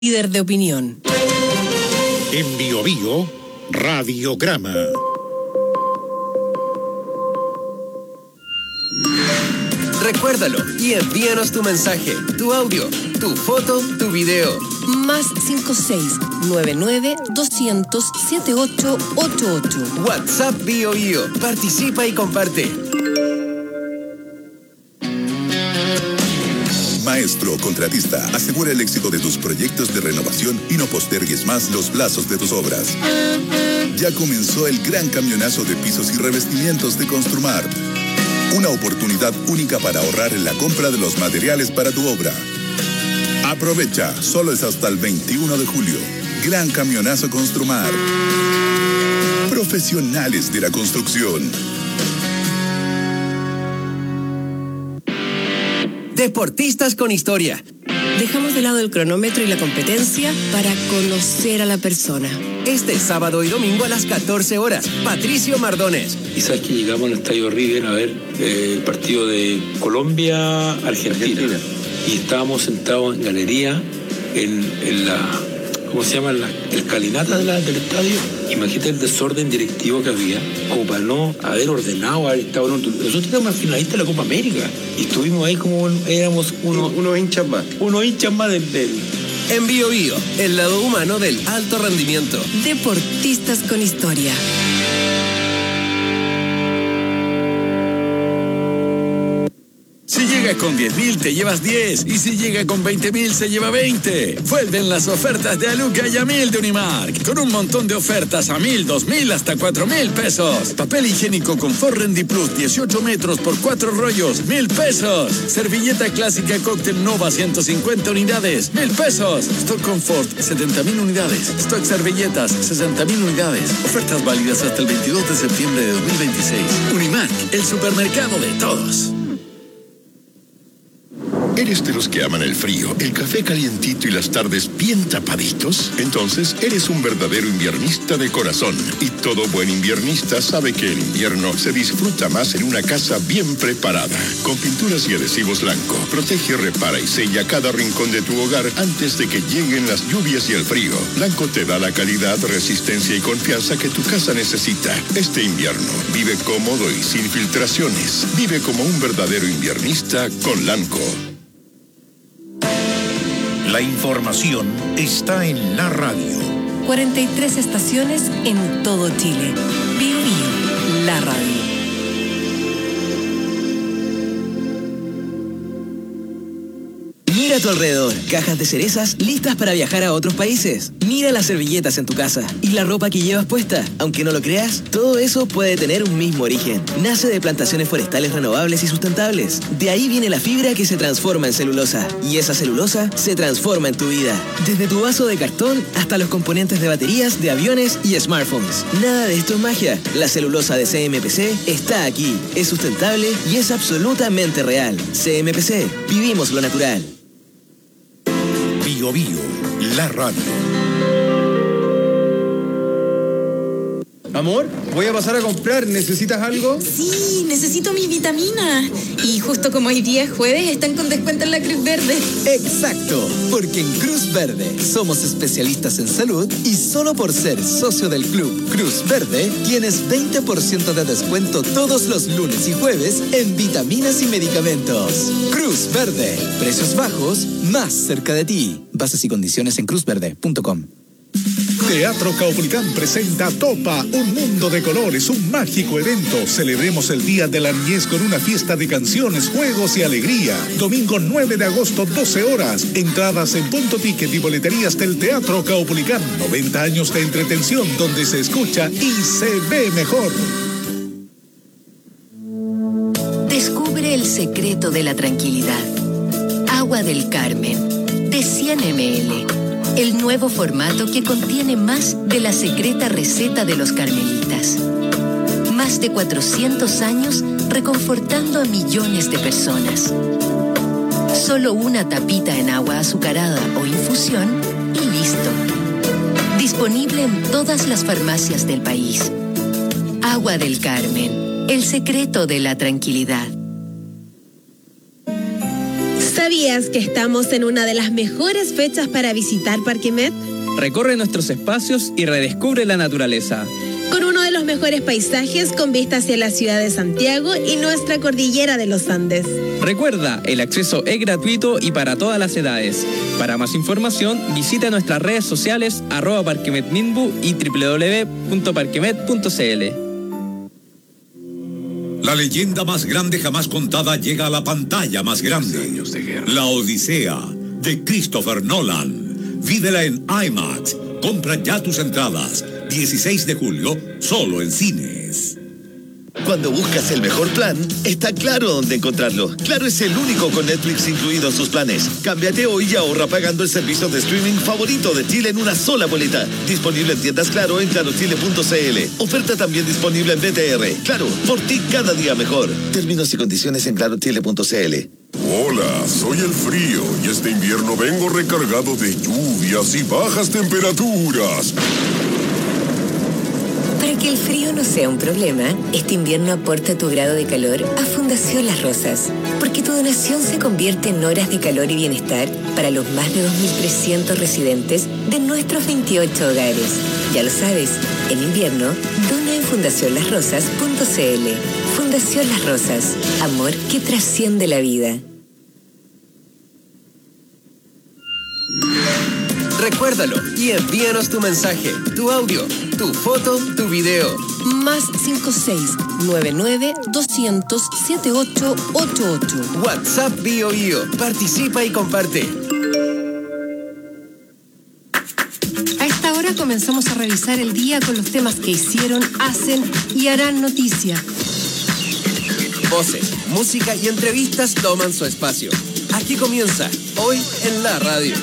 líder de opinión. En Bio Bio, Radiograma. Recuérdalo y envíanos tu mensaje, tu audio, tu foto, tu video. Más 5699-200-7888. WhatsApp Bio Bio. Participa y comparte. Maestro Contratista, asegura el éxito de tus proyectos de renovación y no postergues más los plazos de tus obras. Ya comenzó el gran camionazo de pisos y revestimientos de Construmart. Una oportunidad única para ahorrar en la compra de los materiales para tu obra. Aprovecha, solo es hasta el 21 de julio. Gran camionazo Construmart. Profesionales de la construcción. Deportistas con historia. Dejamos de lado el cronómetro y la competencia para conocer a la persona. Este sábado y domingo a las 14 horas. Patricio Mardones. Y sabes que llegamos al Estadio River a ver el partido de Colombia-Argentina. Y estábamos sentados en galería, en la, ¿cómo se llama? La escalinata del estadio. Imagínate el desorden directivo que había, como para no haber ordenado, haber estado en otro. Nosotros éramos finalistas de la Copa América. Y estuvimos ahí como éramos unos hinchas más. Unos hinchas más del... En Bio Bio, el lado humano del alto rendimiento. Deportistas con historia. Si llega con 10.000 te llevas 10 y si llega con 20.000 se lleva 20. Vuelven las ofertas de Aluca y a 1.000 de Unimark, con un montón de ofertas a 1.000, 2.000 hasta 4.000 pesos. Papel higiénico Confort Rendi Plus 18 metros por 4 rollos, 1.000 pesos. Servilleta clásica Cóctel Nova 150 unidades, 1.000 pesos. Stock Confort 70.000 unidades. Stock servilletas 60.000 unidades. Ofertas válidas hasta el 22 de septiembre de 2026. Unimark, el supermercado de todos. ¿Eres de los que aman el frío, el café calientito y las tardes bien tapaditos? Entonces, eres un verdadero inviernista de corazón. Y todo buen inviernista sabe que el invierno se disfruta más en una casa bien preparada. Con pinturas y adhesivos Lanco, protege, repara y sella cada rincón de tu hogar antes de que lleguen las lluvias y el frío. Lanco te da la calidad, resistencia y confianza que tu casa necesita. Este invierno, vive cómodo y sin filtraciones. Vive como un verdadero inviernista con Lanco. La información está en la radio. 43 estaciones en todo Chile. Bio Bio, la radio. Mira a tu alrededor, cajas de cerezas listas para viajar a otros países. Mira las servilletas en tu casa y la ropa que llevas puesta. Aunque no lo creas, todo eso puede tener un mismo origen. Nace de plantaciones forestales renovables y sustentables. De ahí viene la fibra que se transforma en celulosa. Y esa celulosa se transforma en tu vida. Desde tu vaso de cartón hasta los componentes de baterías, de aviones y smartphones. Nada de esto es magia. La celulosa de CMPC está aquí. Es sustentable y es absolutamente real. CMPC, vivimos lo natural. Bio Bio, la radio. Amor, voy a pasar a comprar. ¿Necesitas algo? Sí, necesito mis vitaminas. Y justo como hoy día es jueves, están con descuento en la Cruz Verde. Exacto, porque en Cruz Verde somos especialistas en salud y solo por ser socio del club Cruz Verde tienes 20% de descuento todos los lunes y jueves en vitaminas y medicamentos. Cruz Verde, precios bajos, más cerca de ti. Bases y condiciones en cruzverde.com. Teatro Caupolicán presenta Topa, un mundo de colores, un mágico evento. Celebremos el Día de la Niñez con una fiesta de canciones, juegos y alegría. Domingo 9 de agosto, 12 horas. Entradas en Punto Ticket y boleterías del Teatro Caupolicán. 90 años de entretención donde se escucha y se ve mejor. Descubre el secreto de la tranquilidad. Agua del Carmen, de 100 ml. El nuevo formato que contiene más de la secreta receta de los carmelitas. Más de 400 años reconfortando a millones de personas. Solo una tapita en agua azucarada o infusión y listo. Disponible en todas las farmacias del país. Agua del Carmen, el secreto de la tranquilidad. ¿Sabías que estamos en una de las mejores fechas para visitar Parque Met? Recorre nuestros espacios y redescubre la naturaleza. Con uno de los mejores paisajes con vista hacia la ciudad de Santiago y nuestra cordillera de los Andes. Recuerda, el acceso es gratuito y para todas las edades. Para más información, visita nuestras redes sociales @parquemetminbu y www.parquemet.cl. La leyenda más grande jamás contada llega a la pantalla más grande. La Odisea, de Christopher Nolan. Vívela en IMAX. Compra ya tus entradas. 16 de julio, solo en cines. Cuando buscas el mejor plan, está claro dónde encontrarlo. Claro es el único con Netflix incluido en sus planes. Cámbiate hoy y ahorra pagando el servicio de streaming favorito de Chile en una sola boleta. Disponible en tiendas Claro en clarochile.cl. Oferta también disponible en BTR. Claro, por ti cada día mejor. Términos y condiciones en clarochile.cl. Hola, soy el frío y este invierno vengo recargado de lluvias y bajas temperaturas. Para que el frío no sea un problema, este invierno aporta tu grado de calor a Fundación Las Rosas, porque tu donación se convierte en horas de calor y bienestar para los más de 2.300 residentes de nuestros 28 hogares. Ya lo sabes, en invierno, dona en fundacionlasrosas.cl. Fundación Las Rosas, amor que trasciende la vida. Recuérdalo y envíanos tu mensaje, tu audio, tu foto, tu video. Más 56-99-200-7888. WhatsApp Bio Bio. Participa y comparte. A esta hora comenzamos a revisar el día con los temas que hicieron, hacen y harán noticia. Voces, música y entrevistas toman su espacio. Aquí comienza, Hoy en la Radio.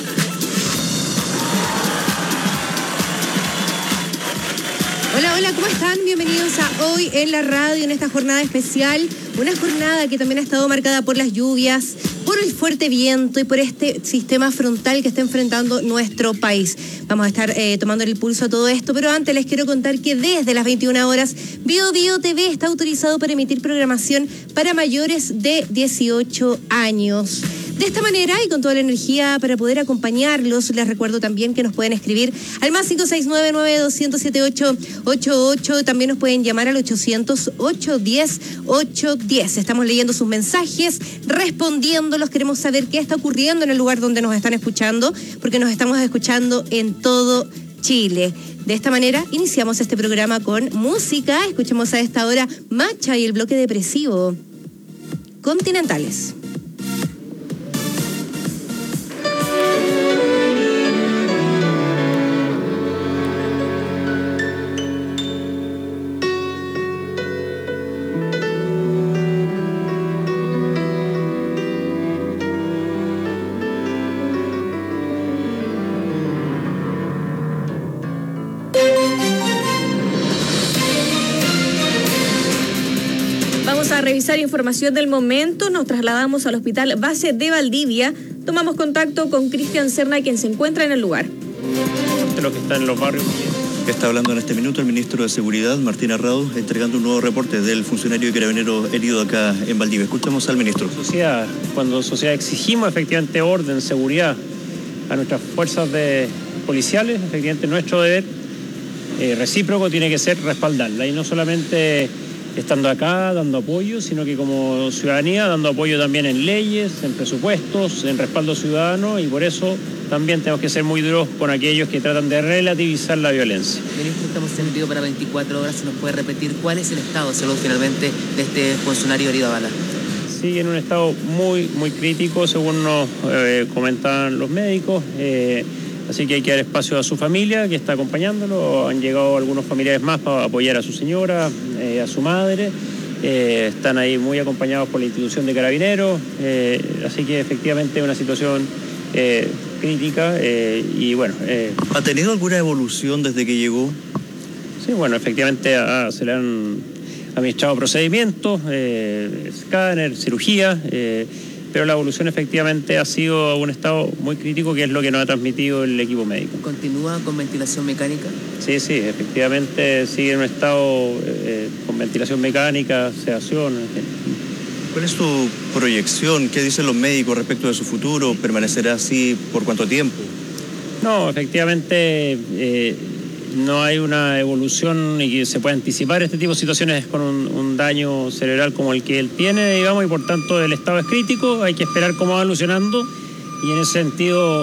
Hola, hola, ¿cómo están? Bienvenidos a Hoy en la Radio, en esta jornada especial. Una jornada que también ha estado marcada por las lluvias, por el fuerte viento y por este sistema frontal que está enfrentando nuestro país. Vamos a estar tomando el pulso a todo esto, pero antes les quiero contar que desde las 21 horas, Bio Bio TV está autorizado para emitir programación para mayores de 18 años. De esta manera y con toda la energía para poder acompañarlos, les recuerdo también que nos pueden escribir al más 569-200-7888. También nos pueden llamar al 800-810-810. Estamos leyendo sus mensajes, respondiéndolos. Queremos saber qué está ocurriendo en el lugar donde nos están escuchando, porque nos estamos escuchando en todo Chile. De esta manera iniciamos este programa con música. Escuchemos a esta hora Macha y el bloque depresivo. Continentales. A revisar información del momento, nos trasladamos al Hospital Base de Valdivia. Tomamos contacto con Cristian Serna, quien se encuentra en el lugar. De lo que está en los barrios. Está hablando en este minuto el ministro de Seguridad, Martín Arrau, entregando un nuevo reporte del funcionario de Carabineros herido acá en Valdivia. Escuchamos al ministro. Cuando sociedad exigimos efectivamente orden, seguridad a nuestras fuerzas policiales, efectivamente nuestro deber recíproco tiene que ser respaldarla y no solamente estando acá dando apoyo, sino que como ciudadanía dando apoyo también en leyes, en presupuestos, en respaldo ciudadano, y por eso también tenemos que ser muy duros con aquellos que tratan de relativizar la violencia. Ministro, estamos en vivo para 24 horas. ¿Se nos puede repetir cuál es el estado de salud finalmente de este funcionario herido a bala? Sí, en un estado muy, muy crítico, según nos comentaban los médicos. Así que hay que dar espacio a su familia, que está acompañándolo. Han llegado algunos familiares más para apoyar a su señora, a su madre. Están ahí muy acompañados por la institución de Carabineros. Así que efectivamente es una situación crítica. Y bueno. ¿Ha tenido alguna evolución desde que llegó? Sí, bueno, efectivamente se le han administrado procedimientos, escáner, cirugía. Pero la evolución efectivamente ha sido a un estado muy crítico, que es lo que nos ha transmitido el equipo médico. ¿Continúa con ventilación mecánica? Sí, efectivamente sigue en un estado con ventilación mecánica, sedación. ¿Cuál es tu proyección? ¿Qué dicen los médicos respecto de su futuro? ¿Permanecerá así por cuánto tiempo? No, efectivamente no hay una evolución y que se pueda anticipar este tipo de situaciones con un daño cerebral como el que él tiene, digamos, y por tanto el estado es crítico, hay que esperar cómo va evolucionando y en ese sentido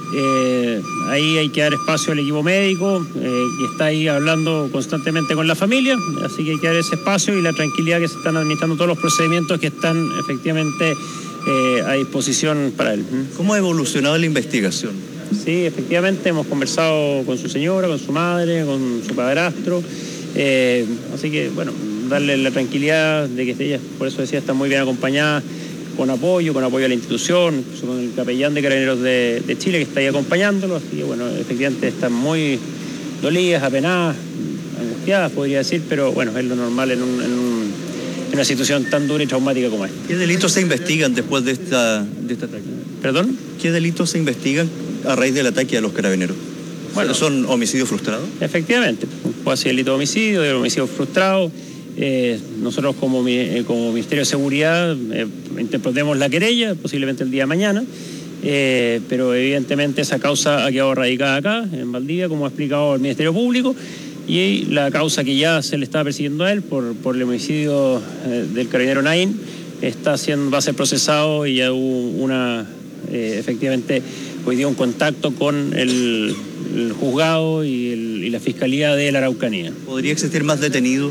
ahí hay que dar espacio al equipo médico que está ahí hablando constantemente con la familia, así que hay que dar ese espacio y la tranquilidad que se están administrando todos los procedimientos que están efectivamente a disposición para él. ¿Cómo ha evolucionado la investigación? Sí, efectivamente hemos conversado con su señora, con su madre, con su padrastro, así que bueno, darle la tranquilidad de que ella, por eso decía, está muy bien acompañada, con apoyo a la institución, incluso con el capellán de Carabineros de Chile que está ahí acompañándolo, así que bueno, efectivamente están muy dolidas, apenadas, angustiadas podría decir, pero bueno, es lo normal en una situación tan dura y traumática como esta. ¿Qué delitos se investigan después de este ataque? ¿Perdón? ¿Qué delitos se investigan a raíz del ataque a los carabineros? Bueno, ¿son homicidios frustrados? Efectivamente, puede ser delito de homicidio frustrado. Nosotros como Ministerio de Seguridad interpretemos la querella, posiblemente el día de mañana, pero evidentemente esa causa ha quedado radicada acá, en Valdivia, como ha explicado el Ministerio Público, y la causa que ya se le está persiguiendo a él por el homicidio del carabinero Naín va a ser procesado y ya hubo efectivamente hoy día un contacto con el juzgado y la Fiscalía de la Araucanía. ¿Podría existir más detenidos?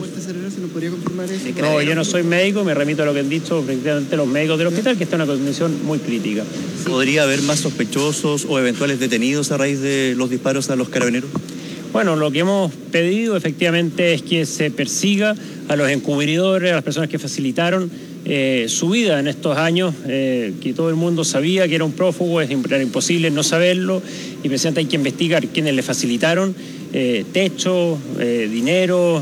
No, yo no soy médico, me remito a lo que han dicho efectivamente los médicos del hospital, que está en una condición muy crítica. ¿Podría haber más sospechosos o eventuales detenidos a raíz de los disparos a los carabineros? Bueno, lo que hemos pedido efectivamente es que se persiga a los encubridores, a las personas que facilitaron su vida en estos años, que todo el mundo sabía que era un prófugo, era imposible no saberlo, y precisamente hay que investigar quiénes le facilitaron techo, dinero,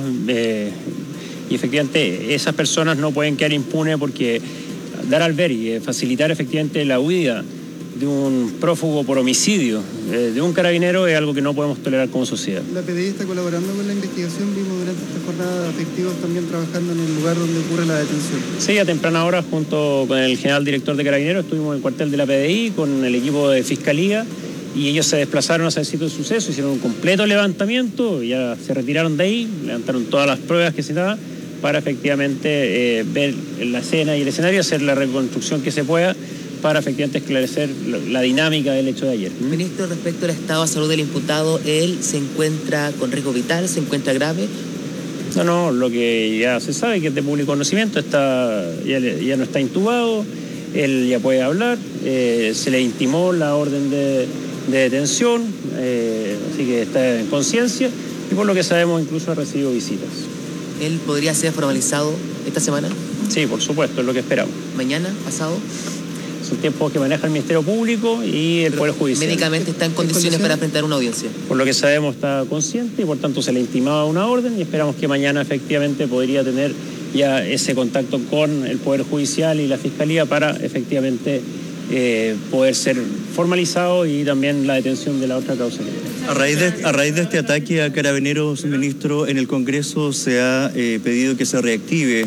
y efectivamente esas personas no pueden quedar impunes porque dar al ver y facilitar efectivamente la huida de un prófugo por homicidio de un carabinero es algo que no podemos tolerar como sociedad. La PDI está colaborando con la investigación, vimos durante esta jornada efectivos también trabajando en el lugar donde ocurre la detención. Sí, a temprana hora junto con el general director de Carabineros estuvimos en el cuartel de la PDI con el equipo de Fiscalía y ellos se desplazaron hacia el sitio del suceso, hicieron un completo levantamiento, ya se retiraron de ahí, levantaron todas las pruebas que se daban para efectivamente ver la escena y el escenario, hacer la reconstrucción que se pueda para efectivamente esclarecer la dinámica del hecho de ayer. Ministro, respecto al estado de salud del imputado, ¿él se encuentra con riesgo vital, se encuentra grave? No, lo que ya se sabe, que es de público conocimiento, ya no está intubado, él ya puede hablar, se le intimó la orden de detención, así que está en conciencia y por lo que sabemos incluso ha recibido visitas. ¿Él podría ser formalizado esta semana? Sí, por supuesto, es lo que esperamos. ¿Mañana? ¿Pasado? Son tiempos que maneja el Ministerio Público y el Poder Judicial. ¿Médicamente está en condiciones para enfrentar una audiencia? Por lo que sabemos está consciente y por tanto se le intimaba una orden y esperamos que mañana efectivamente podría tener ya ese contacto con el Poder Judicial y la Fiscalía para efectivamente poder ser formalizado y también la detención de la otra causa que tiene. A raíz de este ataque a Carabineros, ministro, en el Congreso se ha pedido que se reactive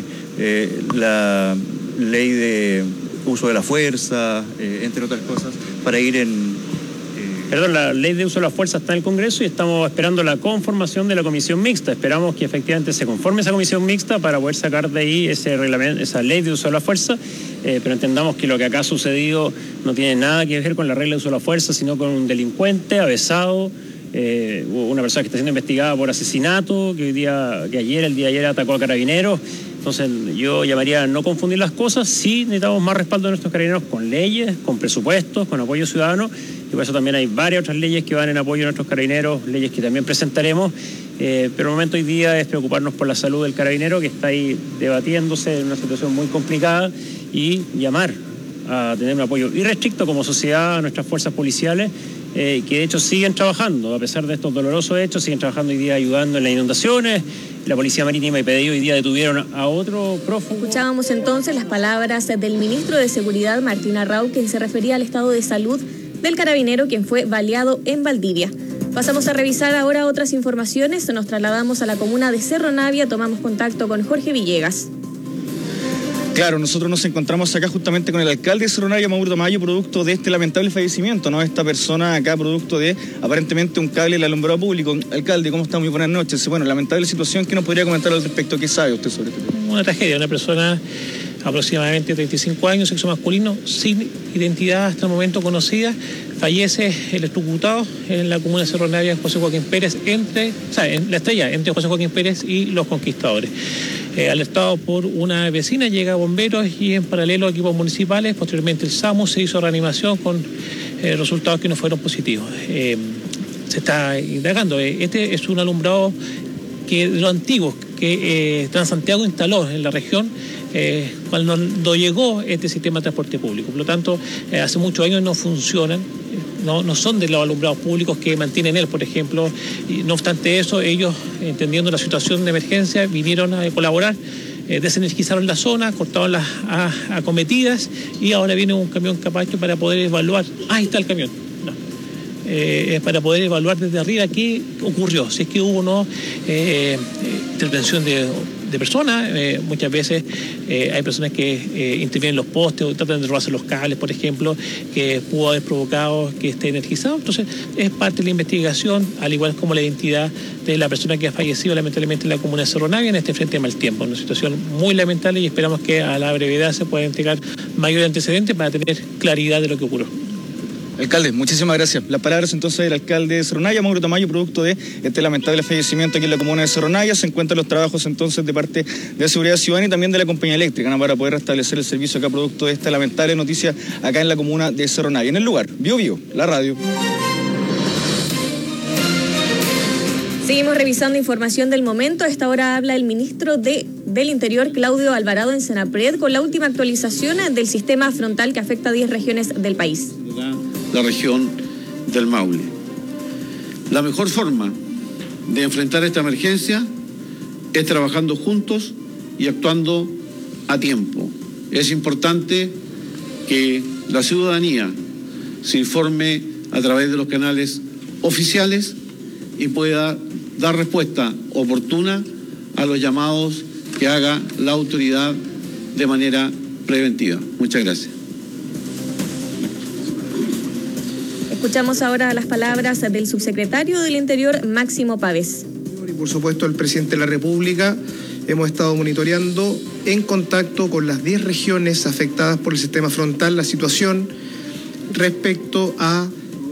la ley de uso de la fuerza, entre otras cosas, para ir la ley de uso de la fuerza está en el Congreso y estamos esperando la conformación de la comisión mixta. Esperamos que efectivamente se conforme esa comisión mixta para poder sacar de ahí ese reglamento, esa ley de uso de la fuerza, pero entendamos que lo que acá ha sucedido no tiene nada que ver con la regla de uso de la fuerza, sino con un delincuente avesado, una persona que está siendo investigada por asesinato, el día de ayer atacó a carabineros. Entonces yo llamaría a no confundir las cosas. Sí necesitamos más respaldo de nuestros carabineros con leyes, con presupuestos, con apoyo ciudadano, y por eso también hay varias otras leyes que van en apoyo de nuestros carabineros, leyes que también presentaremos, pero el momento hoy día es preocuparnos por la salud del carabinero que está ahí debatiéndose en una situación muy complicada y llamar a tener un apoyo irrestricto como sociedad a nuestras fuerzas policiales, que de hecho siguen trabajando, a pesar de estos dolorosos hechos, siguen trabajando hoy día ayudando en las inundaciones. La Policía Marítima y PDI hoy día detuvieron a otro prófugo. Escuchábamos entonces las palabras del ministro de Seguridad, Martín Arrau, quien se refería al estado de salud del carabinero quien fue baleado en Valdivia. Pasamos a revisar ahora otras informaciones. Nos trasladamos a la comuna de Cerro Navia, tomamos contacto con Jorge Villegas. Claro, nosotros nos encontramos acá justamente con el alcalde de Cerro Navia, Mauro Tamayo, producto de este lamentable fallecimiento, ¿no? Esta persona acá, producto de aparentemente un cable del alumbrado público. Alcalde, ¿cómo está? Muy buenas noches. Bueno, lamentable situación, ¿qué nos podría comentar al respecto? ¿Qué sabe usted sobre este tema? Una tragedia, una persona aproximadamente 35 años, sexo masculino, sin identidad hasta el momento conocida, fallece electrocutado en la comuna de Cerro Navia, José Joaquín Pérez, en la estrella entre José Joaquín Pérez y Los Conquistadores. Alertado por una vecina, llega a bomberos y en paralelo a equipos municipales. Posteriormente el SAMU se hizo reanimación con resultados que no fueron positivos. Se está indagando. Este es un alumbrado de los antiguos que Transantiago instaló en la región cuando llegó este sistema de transporte público. Por lo tanto, hace muchos años no funcionan. No son de los alumbrados públicos que mantienen él, por ejemplo. Y no obstante eso, ellos, entendiendo la situación de emergencia, vinieron a colaborar, desenergizaron la zona, cortaron las acometidas y ahora viene un camión capacho para poder evaluar. Ahí está el camión. Para poder evaluar desde arriba qué ocurrió, si es que hubo o no intervención de personas. Muchas veces hay personas que intervienen los postes o tratan de robarse los cables, por ejemplo, que pudo haber provocado que esté energizado. Entonces es parte de la investigación, al igual como la identidad de la persona que ha fallecido lamentablemente en la comuna de Cerro Navia en este frente de mal tiempo. Una situación muy lamentable y esperamos que a la brevedad se pueda entregar mayores antecedentes para tener claridad de lo que ocurrió. Alcalde, muchísimas gracias. Las palabras entonces del alcalde de Cerro Navia, Mauro Tamayo, producto de este lamentable fallecimiento aquí en la comuna de Cerro Navia. Se encuentran los trabajos entonces de parte de Seguridad Ciudadana y también de la compañía eléctrica, ¿no? Para poder restablecer el servicio acá producto de esta lamentable noticia acá en la comuna de Cerro Navia. En el lugar, Bio, la radio. Seguimos revisando información del momento. A esta hora habla el ministro del Interior, Claudio Alvarado, en Senapred, con la última actualización del sistema frontal que afecta a 10 regiones del país. La región del Maule. La mejor forma de enfrentar esta emergencia es trabajando juntos y actuando a tiempo. Es importante que la ciudadanía se informe a través de los canales oficiales y pueda dar respuesta oportuna a los llamados que haga la autoridad de manera preventiva. Muchas gracias. Escuchamos ahora las palabras del subsecretario del Interior, Máximo Pavés. Y por supuesto el presidente de la República. Hemos estado monitoreando en contacto con las 10 regiones afectadas por el sistema frontal la situación respecto a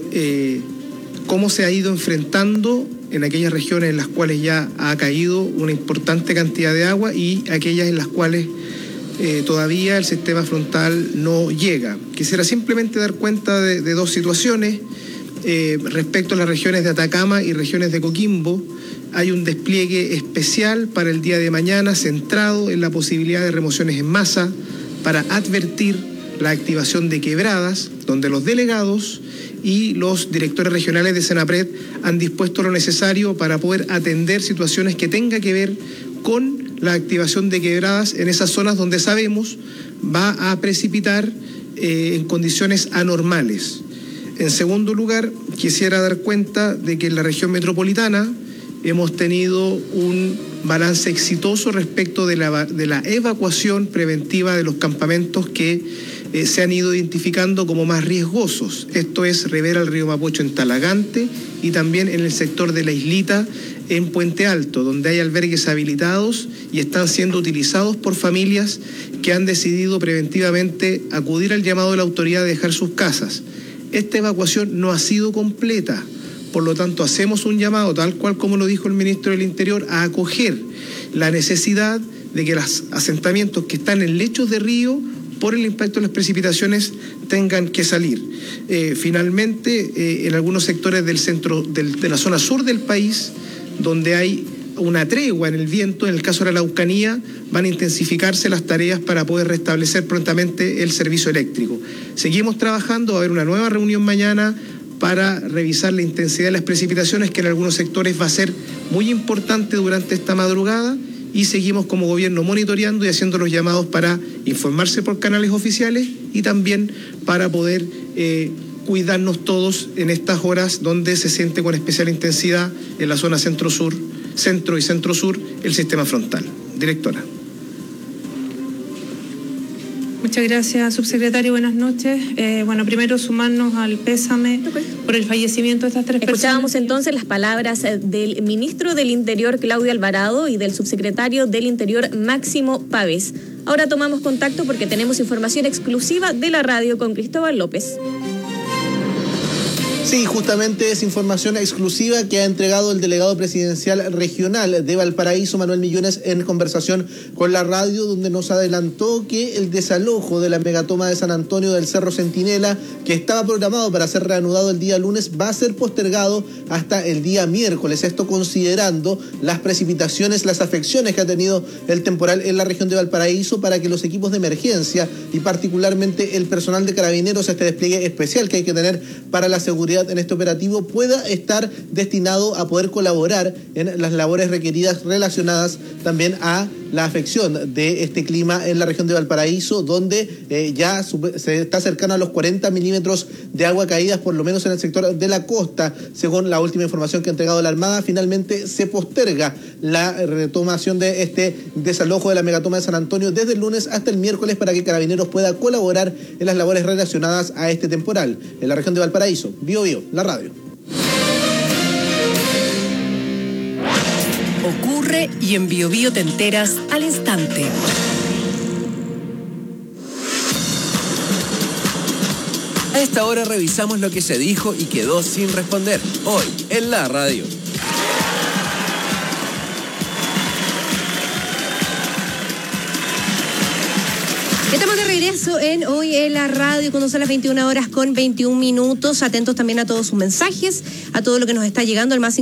cómo se ha ido enfrentando en aquellas regiones en las cuales ya ha caído una importante cantidad de agua y aquellas en las cuales todavía el sistema frontal no llega. Quisiera simplemente dar cuenta de dos situaciones. Respecto a las regiones de Atacama y regiones de Coquimbo, hay un despliegue especial para el día de mañana centrado en la posibilidad de remociones en masa para advertir la activación de quebradas, donde los delegados y los directores regionales de Senapred han dispuesto lo necesario para poder atender situaciones que tengan que ver con la activación de quebradas en esas zonas donde sabemos va a precipitar en condiciones anormales. En segundo lugar, quisiera dar cuenta de que en la región metropolitana hemos tenido un balance exitoso respecto de la evacuación preventiva de los campamentos que se han ido identificando como más riesgosos. Esto es Rivera al río Mapocho en Talagante y también en el sector de la Islita en Puente Alto, donde hay albergues habilitados y están siendo utilizados por familias que han decidido preventivamente acudir al llamado de la autoridad de dejar sus casas. Esta evacuación no ha sido completa, por lo tanto hacemos un llamado, tal cual como lo dijo el ministro del Interior, a acoger la necesidad de que los asentamientos que están en lechos de río por el impacto de las precipitaciones tengan que salir. Finalmente, en algunos sectores del centro, de la zona sur del país, donde hay una tregua en el viento, en el caso de la Araucanía, van a intensificarse las tareas para poder restablecer prontamente el servicio eléctrico. Seguimos trabajando, va a haber una nueva reunión mañana para revisar la intensidad de las precipitaciones, que en algunos sectores va a ser muy importante durante esta madrugada, y seguimos como gobierno monitoreando y haciendo los llamados para informarse por canales oficiales y también para poder cuidarnos todos en estas horas donde se siente con especial intensidad en la zona centro y centro-sur el sistema frontal. Directora. Muchas gracias, subsecretario. Buenas noches. Bueno, primero sumarnos al pésame por el fallecimiento de estas tres personas. Escuchábamos entonces las palabras del ministro del Interior, Claudio Alvarado, y del subsecretario del Interior, Máximo Pavés. Ahora tomamos contacto porque tenemos información exclusiva de la radio con Cristóbal López. Sí, justamente es información exclusiva que ha entregado el delegado presidencial regional de Valparaíso, Manuel Millones, en conversación con la radio, donde nos adelantó que el desalojo de la megatoma de San Antonio del Cerro Centinela, que estaba programado para ser reanudado el día lunes, va a ser postergado hasta el día miércoles. Esto considerando las precipitaciones, las afecciones que ha tenido el temporal en la región de Valparaíso, para que los equipos de emergencia y particularmente el personal de carabineros, este despliegue especial que hay que tener para la seguridad en este operativo, pueda estar destinado a poder colaborar en las labores requeridas relacionadas también a la afección de este clima en la región de Valparaíso, donde ya se está cercano a los 40 milímetros de agua caídas, por lo menos en el sector de la costa. Según la última información que ha entregado la Armada, finalmente se posterga la retomación de este desalojo de la megatoma de San Antonio desde el lunes hasta el miércoles, para que Carabineros pueda colaborar en las labores relacionadas a este temporal en la región de Valparaíso. Bio Bio, la radio. Ocurre y en Bio Bio te enteras al instante. A esta hora revisamos lo que se dijo y quedó sin responder hoy en la radio. Estamos de regreso en Hoy en la Radio, cuando son las 21 horas con 21 minutos. Atentos también a todos sus mensajes, a todo lo que nos está llegando al más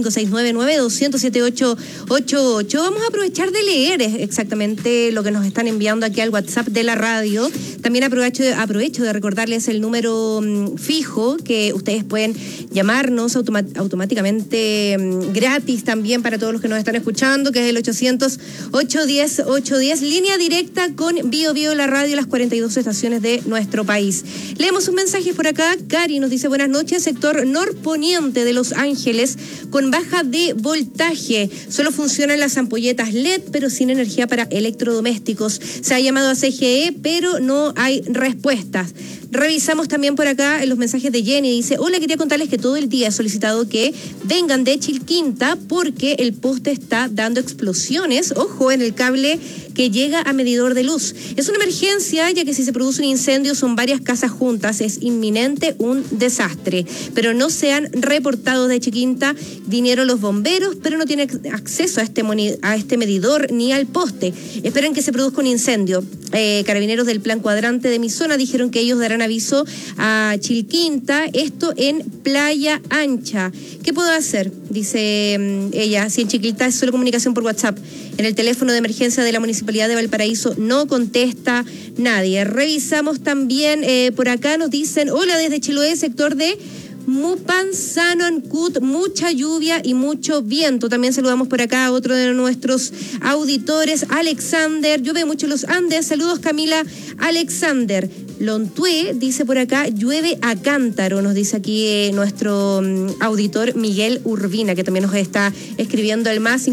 569-920-788. Vamos a aprovechar de leer exactamente lo que nos están enviando aquí al WhatsApp de la radio. También aprovecho de recordarles el número fijo que ustedes pueden llamarnos automáticamente gratis también para todos los que nos están escuchando, que es el 800-810-810, línea directa con Bio Bio, la radio, las 42 estaciones de nuestro país. Leemos un mensaje por acá. Cari nos dice: buenas noches, sector norponiente de Los Ángeles con baja de voltaje. Solo funcionan las ampolletas LED, pero sin energía para electrodomésticos. Se ha llamado a CGE, pero no hay respuestas. Revisamos también por acá en los mensajes de Jenny. Dice: hola, quería contarles que todo el día he solicitado que vengan de Chilquinta porque el poste está dando explosiones, ojo, en el cable que llega a medidor de luz. Es una emergencia, ya que si se produce un incendio son varias casas juntas, es inminente un desastre. Pero no se han reportado de Chilquinta. Vinieron los bomberos, pero no tienen acceso a este medidor ni al poste. Esperan que se produzca un incendio. Carabineros del Plan Cuadrante de mi zona dijeron que ellos darán aviso a Chilquinta, esto en Playa Ancha. ¿Qué puedo hacer? Dice ella, si en Chilquinta es solo comunicación por WhatsApp. En el teléfono de emergencia de la Municipalidad de Valparaíso no contesta nadie. Revisamos también, por acá nos dicen: hola, desde Chiloé, sector de Mupanzano, Ancud, mucha lluvia y mucho viento. También saludamos por acá a otro de nuestros auditores, Alexander. Llueve mucho en los Andes. Saludos, Camila Alexander. Lontué dice por acá: llueve a cántaro, nos dice aquí nuestro auditor Miguel Urbina, que también nos está escribiendo al más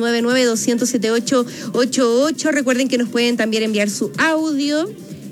569-900-78888. Recuerden que nos pueden también enviar su audio.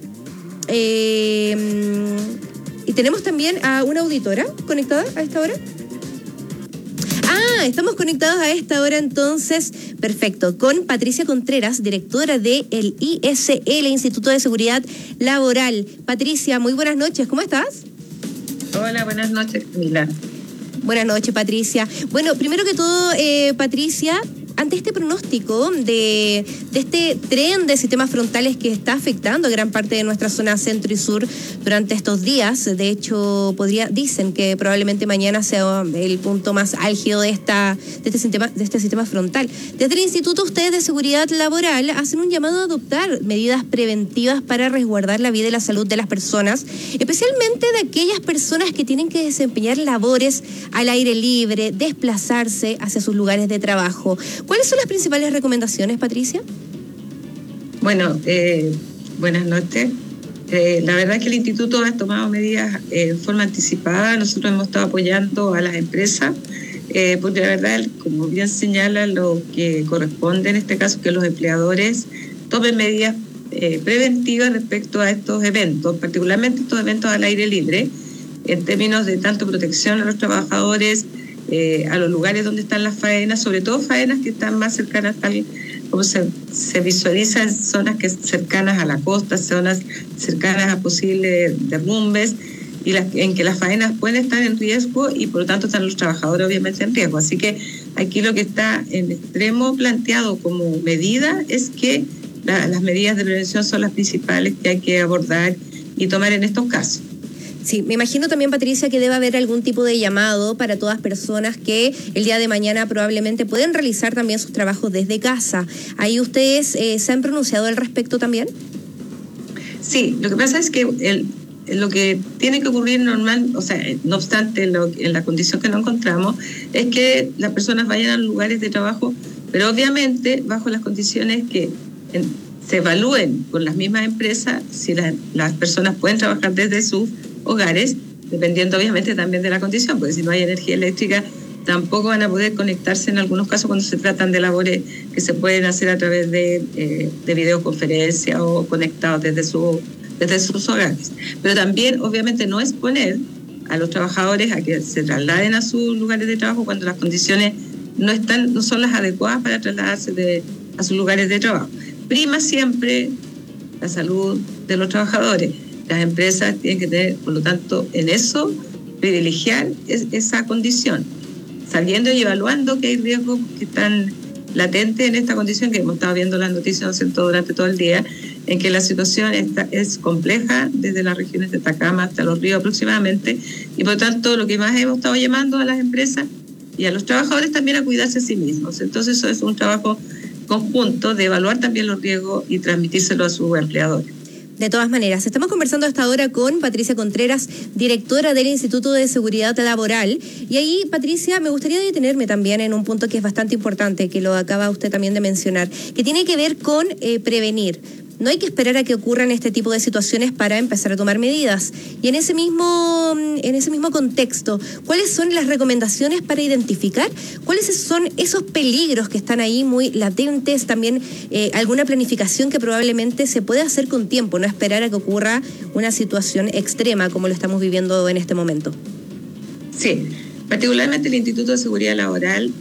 Y tenemos también a una auditora conectada a esta hora. Estamos conectados a esta hora entonces, perfecto, con Patricia Contreras, directora del ISL, Instituto de Seguridad Laboral. Patricia, muy buenas noches, ¿cómo estás? Hola, buenas noches, Camila. Buenas noches, Patricia. Bueno, primero que todo, Patricia, ante este pronóstico de este tren de sistemas frontales que está afectando a gran parte de nuestra zona centro y sur durante estos días, de hecho dicen que probablemente mañana sea el punto más álgido de este sistema frontal. Desde el Instituto, ustedes de Seguridad Laboral hacen un llamado a adoptar medidas preventivas para resguardar la vida y la salud de las personas, especialmente de aquellas personas que tienen que desempeñar labores al aire libre, desplazarse hacia sus lugares de trabajo. ¿Cuáles son las principales recomendaciones, Patricia? Bueno, buenas noches. La verdad es que el Instituto ha tomado medidas en forma anticipada. Nosotros hemos estado apoyando a las empresas, porque la verdad, como bien señala, lo que corresponde en este caso es que los empleadores tomen medidas preventivas respecto a estos eventos, particularmente estos eventos al aire libre, en términos de tanto protección a los trabajadores, a los lugares donde están las faenas, sobre todo faenas que están más cercanas, tal como se visualiza, en zonas cercanas a la costa, zonas cercanas a posibles derrumbes, y en que las faenas pueden estar en riesgo y por lo tanto están los trabajadores obviamente en riesgo. Así que aquí lo que está en extremo planteado como medida es que las medidas de prevención son las principales que hay que abordar y tomar en estos casos. Sí, me imagino también, Patricia, que debe haber algún tipo de llamado para todas personas que el día de mañana probablemente pueden realizar también sus trabajos desde casa. ¿Ahí ustedes se han pronunciado al respecto también? Sí, lo que pasa es que lo que tiene que ocurrir normal, o sea, no obstante en la condición que nos encontramos, es que las personas vayan a los lugares de trabajo, pero obviamente bajo las condiciones que se evalúen con las mismas empresas si las personas pueden trabajar desde sus hogares, dependiendo obviamente también de la condición, porque si no hay energía eléctrica tampoco van a poder conectarse en algunos casos cuando se tratan de labores que se pueden hacer a través de videoconferencia o conectados desde sus hogares. Pero también obviamente no exponer a los trabajadores a que se trasladen a sus lugares de trabajo cuando las condiciones no son las adecuadas para trasladarse a sus lugares de trabajo. Prima siempre la salud de los trabajadores. Las empresas tienen que tener, por lo tanto, en eso, privilegiar esa condición, sabiendo y evaluando que hay riesgos que están latentes en esta condición, que hemos estado viendo las noticias durante todo el día, en que la situación es compleja desde las regiones de Atacama hasta Los Ríos aproximadamente, y por lo tanto lo que más hemos estado llamando a las empresas y a los trabajadores también a cuidarse a sí mismos. Entonces eso es un trabajo conjunto de evaluar también los riesgos y transmitírselo a sus empleadores. De todas maneras, estamos conversando hasta ahora con Patricia Contreras, directora del Instituto de Seguridad Laboral. Y ahí, Patricia, me gustaría detenerme también en un punto que es bastante importante, que lo acaba usted también de mencionar, que tiene que ver con prevenir. No hay que esperar a que ocurran este tipo de situaciones para empezar a tomar medidas. Y en ese mismo contexto, ¿cuáles son las recomendaciones para identificar cuáles son esos peligros que están ahí muy latentes? También alguna planificación que probablemente se puede hacer con tiempo, no esperar a que ocurra una situación extrema como lo estamos viviendo en este momento. Sí, particularmente el Instituto de Seguridad Laboral,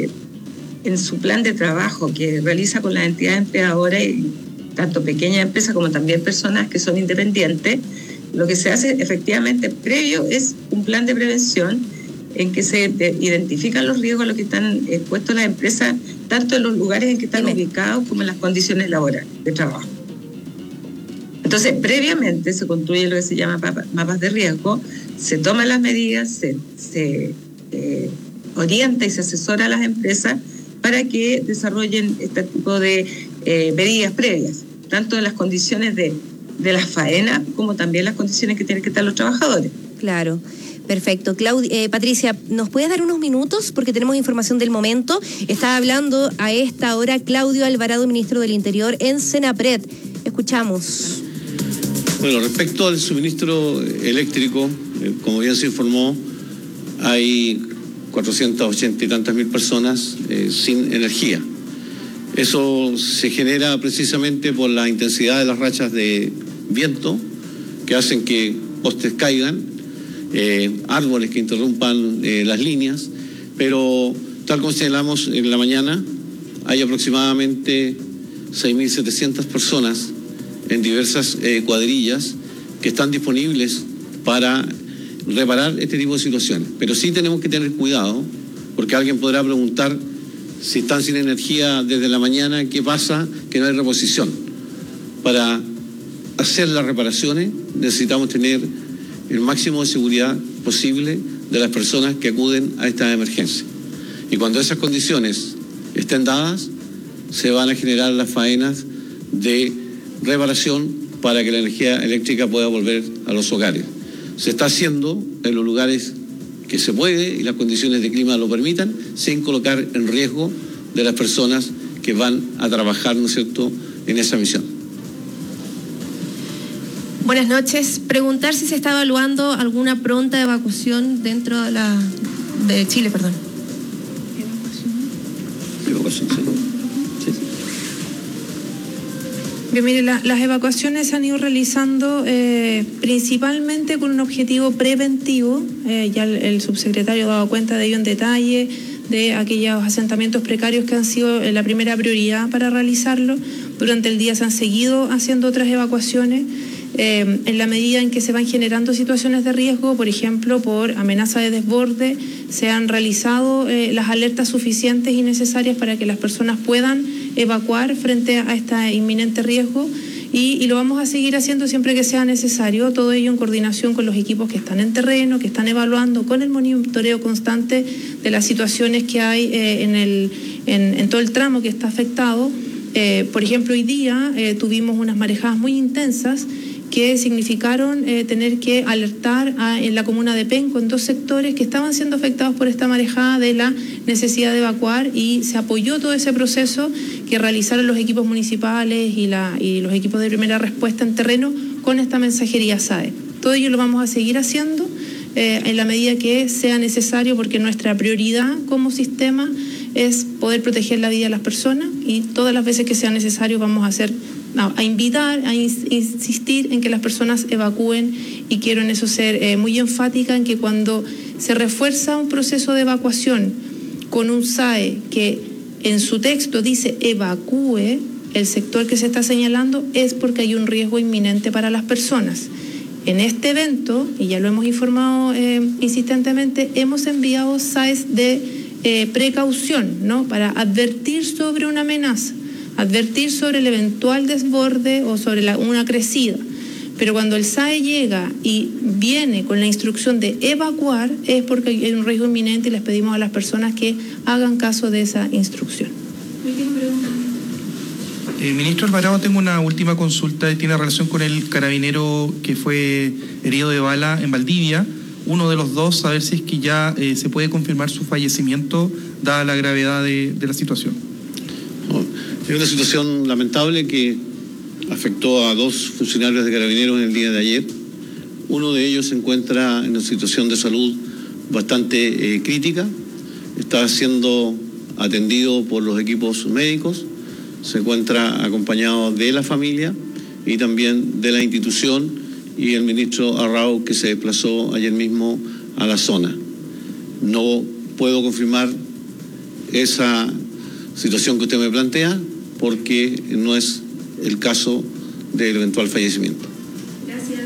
en su plan de trabajo que realiza con las entidades empleadoras, tanto pequeñas empresas como también personas que son independientes, lo que se hace efectivamente previo es un plan de prevención en que se identifican los riesgos a los que están expuestos las empresas, tanto en los lugares en que están ubicados como en las condiciones laborales de trabajo. Entonces, previamente se construye lo que se llama mapas de riesgo, se toman las medidas, se orienta y se asesora a las empresas para que desarrollen este tipo de medidas previas, tanto en las condiciones de las faenas como también las condiciones que tienen que estar los trabajadores. Claro. Perfecto. Patricia, ¿nos puedes dar unos minutos? Porque tenemos información del momento. Está hablando a esta hora Claudio Alvarado, ministro del Interior, en Senapred. Escuchamos. Bueno, respecto al suministro eléctrico, como bien se informó, hay 480 y tantas mil personas sin energía. Eso se genera precisamente por la intensidad de las rachas de viento que hacen que postes caigan, árboles que interrumpan las líneas, pero tal como señalamos en la mañana, hay aproximadamente 6.700 personas en diversas cuadrillas que están disponibles para reparar este tipo de situaciones. Pero sí tenemos que tener cuidado, porque alguien podrá preguntar si están sin energía desde la mañana, ¿qué pasa? Que no hay reposición. Para hacer las reparaciones necesitamos tener el máximo de seguridad posible de las personas que acuden a esta emergencia. Y cuando esas condiciones estén dadas, se van a generar las faenas de reparación para que la energía eléctrica pueda volver a los hogares. Se está haciendo en los lugares que se puede y las condiciones de clima lo permitan, sin colocar en riesgo de las personas que van a trabajar, ¿no es cierto?, en esa misión. Buenas noches. Preguntar si se está evaluando alguna pronta evacuación dentro de Chile, perdón. Evacuación, sí. Bien, mire, las evacuaciones se han ido realizando principalmente con un objetivo preventivo. Ya el subsecretario ha dado cuenta de ello en detalle, de aquellos asentamientos precarios que han sido la primera prioridad para realizarlo. Durante el día se han seguido haciendo otras evacuaciones. En la medida en que se van generando situaciones de riesgo, por ejemplo, por amenaza de desborde, se han realizado las alertas suficientes y necesarias para que las personas puedan evacuar frente a este inminente riesgo y lo vamos a seguir haciendo siempre que sea necesario, todo ello en coordinación con los equipos que están en terreno, que están evaluando, con el monitoreo constante de las situaciones que hay en todo el tramo que está afectado. Por ejemplo, hoy día tuvimos unas marejadas muy intensas que significaron tener que alertar en la comuna de Penco, en 2 sectores que estaban siendo afectados por esta marejada, de la necesidad de evacuar, y se apoyó todo ese proceso que realizaron los equipos municipales y los equipos de primera respuesta en terreno con esta mensajería SAE. Todo ello lo vamos a seguir haciendo en la medida que sea necesario, porque nuestra prioridad como sistema es poder proteger la vida de las personas, y todas las veces que sea necesario vamos a invitar, a insistir en que las personas evacúen, y quiero en eso ser muy enfática en que cuando se refuerza un proceso de evacuación con un SAE que en su texto dice evacúe el sector que se está señalando, es porque hay un riesgo inminente para las personas. En este evento, y ya lo hemos informado insistentemente, hemos enviado SAEs de precaución, ¿no?, para advertir sobre una amenaza, advertir sobre el eventual desborde o sobre una crecida. Pero cuando el SAE llega y viene con la instrucción de evacuar, es porque hay un riesgo inminente y les pedimos a las personas que hagan caso de esa instrucción. Ministro Alvarado, tengo una última consulta y tiene relación con el carabinero que fue herido de bala en Valdivia. Uno de los dos, a ver si es que ya se puede confirmar su fallecimiento, dada la gravedad de la situación. Es una situación lamentable que afectó a 2 funcionarios de Carabineros en el día de ayer. Uno de ellos se encuentra en una situación de salud bastante crítica. Está siendo atendido por los equipos médicos. Se encuentra acompañado de la familia y también de la institución y el ministro Arrau, que se desplazó ayer mismo a la zona. No puedo confirmar esa situación que usted me plantea, porque no es el caso del eventual fallecimiento. Gracias.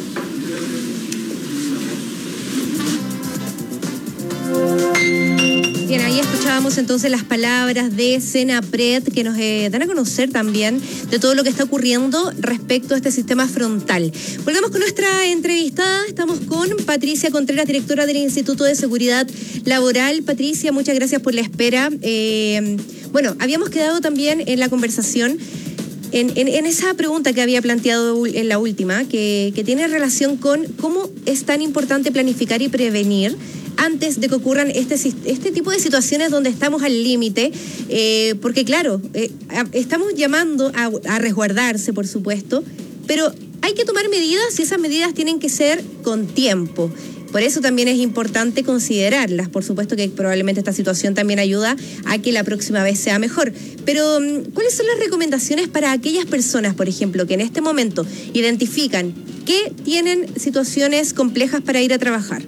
Bien, ahí escuchábamos entonces las palabras de Senapred, que nos dan a conocer también de todo lo que está ocurriendo respecto a este sistema frontal. Volvemos con nuestra entrevistada. Estamos con Patricia Contreras, directora del Instituto de Seguridad Laboral. Patricia, muchas gracias por la espera. Bueno, habíamos quedado también en la conversación en esa pregunta que había planteado en la última, que tiene relación con cómo es tan importante planificar y prevenir antes de que ocurran este tipo de situaciones donde estamos al límite, porque claro, estamos llamando a resguardarse, por supuesto, pero hay que tomar medidas y esas medidas tienen que ser con tiempo. Por eso también es importante considerarlas. Por supuesto que probablemente esta situación también ayuda a que la próxima vez sea mejor. Pero, ¿cuáles son las recomendaciones para aquellas personas, por ejemplo, que en este momento identifican que tienen situaciones complejas para ir a trabajar?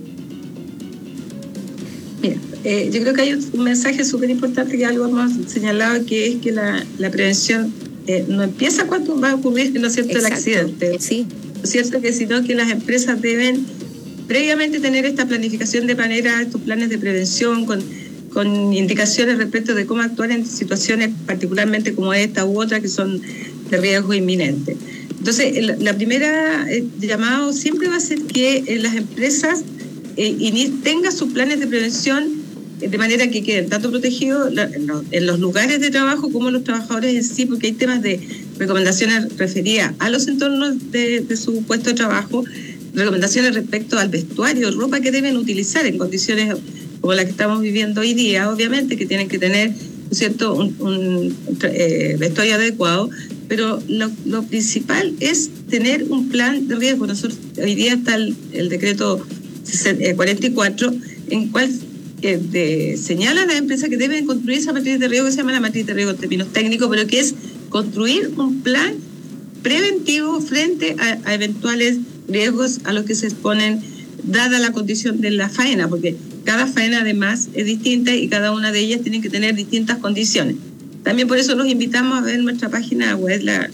Mira, yo creo que hay un mensaje súper importante que algo hemos señalado, que es que la prevención no empieza cuando va a ocurrir, ¿no es cierto?, el accidente. Sí. ¿No es cierto?, que sino que las empresas deben previamente tener esta planificación de manera, estos planes de prevención con indicaciones respecto de cómo actuar en situaciones particularmente como esta u otra que son de riesgo inminente. Entonces, la primera llamado siempre va a ser que las empresas tengan sus planes de prevención de manera que queden tanto protegidos en los lugares de trabajo como los trabajadores en sí, porque hay temas de recomendaciones referidas a los entornos de su puesto de trabajo, recomendaciones respecto al vestuario, ropa que deben utilizar en condiciones como la que estamos viviendo hoy día, obviamente que tienen que tener, ¿no es cierto?, un vestuario adecuado, pero lo principal es tener un plan de riesgo. Nosotros, hoy día está el decreto 44, en cual señala a las empresas que deben construir esa matriz de riesgo, que se llama la matriz de riesgo en términos técnicos, pero que es construir un plan preventivo frente a eventuales riesgos a los que se exponen dada la condición de la faena, porque cada faena además es distinta y cada una de ellas tiene que tener distintas condiciones. También por eso los invitamos a ver nuestra página web, la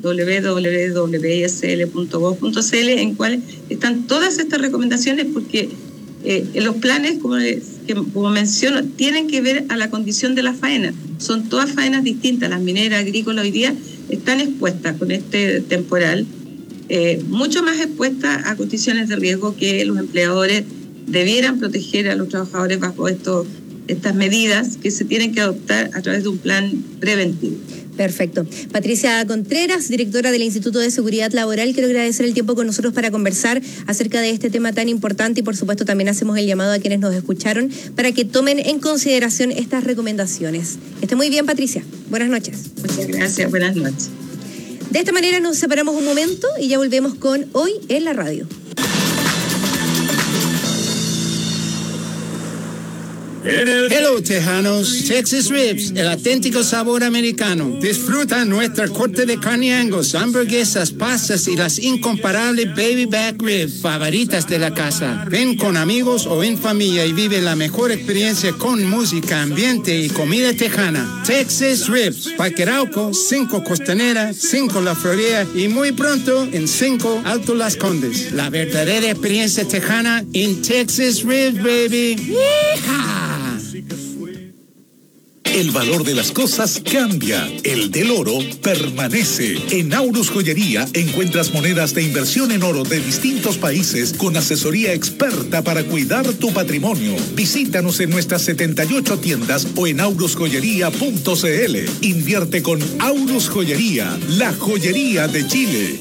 www.isl.gov.cl, en cual están todas estas recomendaciones, porque los planes, como menciono, tienen que ver a la condición de la faena. Son todas faenas distintas. Las mineras, agrícolas hoy día están expuestas con este temporal, mucho más expuestas a condiciones de riesgo, que los empleadores debieran proteger a los trabajadores bajo estas medidas que se tienen que adoptar a través de un plan preventivo. Perfecto. Patricia Contreras, directora del Instituto de Seguridad Laboral, quiero agradecer el tiempo con nosotros para conversar acerca de este tema tan importante, y por supuesto también hacemos el llamado a quienes nos escucharon para que tomen en consideración estas recomendaciones. Que esté muy bien, Patricia. Buenas noches. Muchas gracias. Buenas noches. De esta manera nos separamos un momento y ya volvemos con Hoy en la Radio. Hello, tejanos. Texas Ribs, el auténtico sabor americano. Disfruta nuestra corte de carne Angus, hamburguesas, pastas y las incomparables baby back ribs favoritas de la casa. Ven con amigos o en familia y vive la mejor experiencia con música, ambiente y comida tejana. Texas Ribs, Parque Arauco, 5 Costanera, 5 La Florida y muy pronto en 5 Alto Las Condes. La verdadera experiencia tejana en Texas Ribs, baby. ¡Yeehaw! El valor de las cosas cambia, el del oro permanece. En Aurus Joyería encuentras monedas de inversión en oro de distintos países con asesoría experta para cuidar tu patrimonio. Visítanos en nuestras 78 tiendas o en aurusjoyería.cl. Invierte con Aurus Joyería, la joyería de Chile.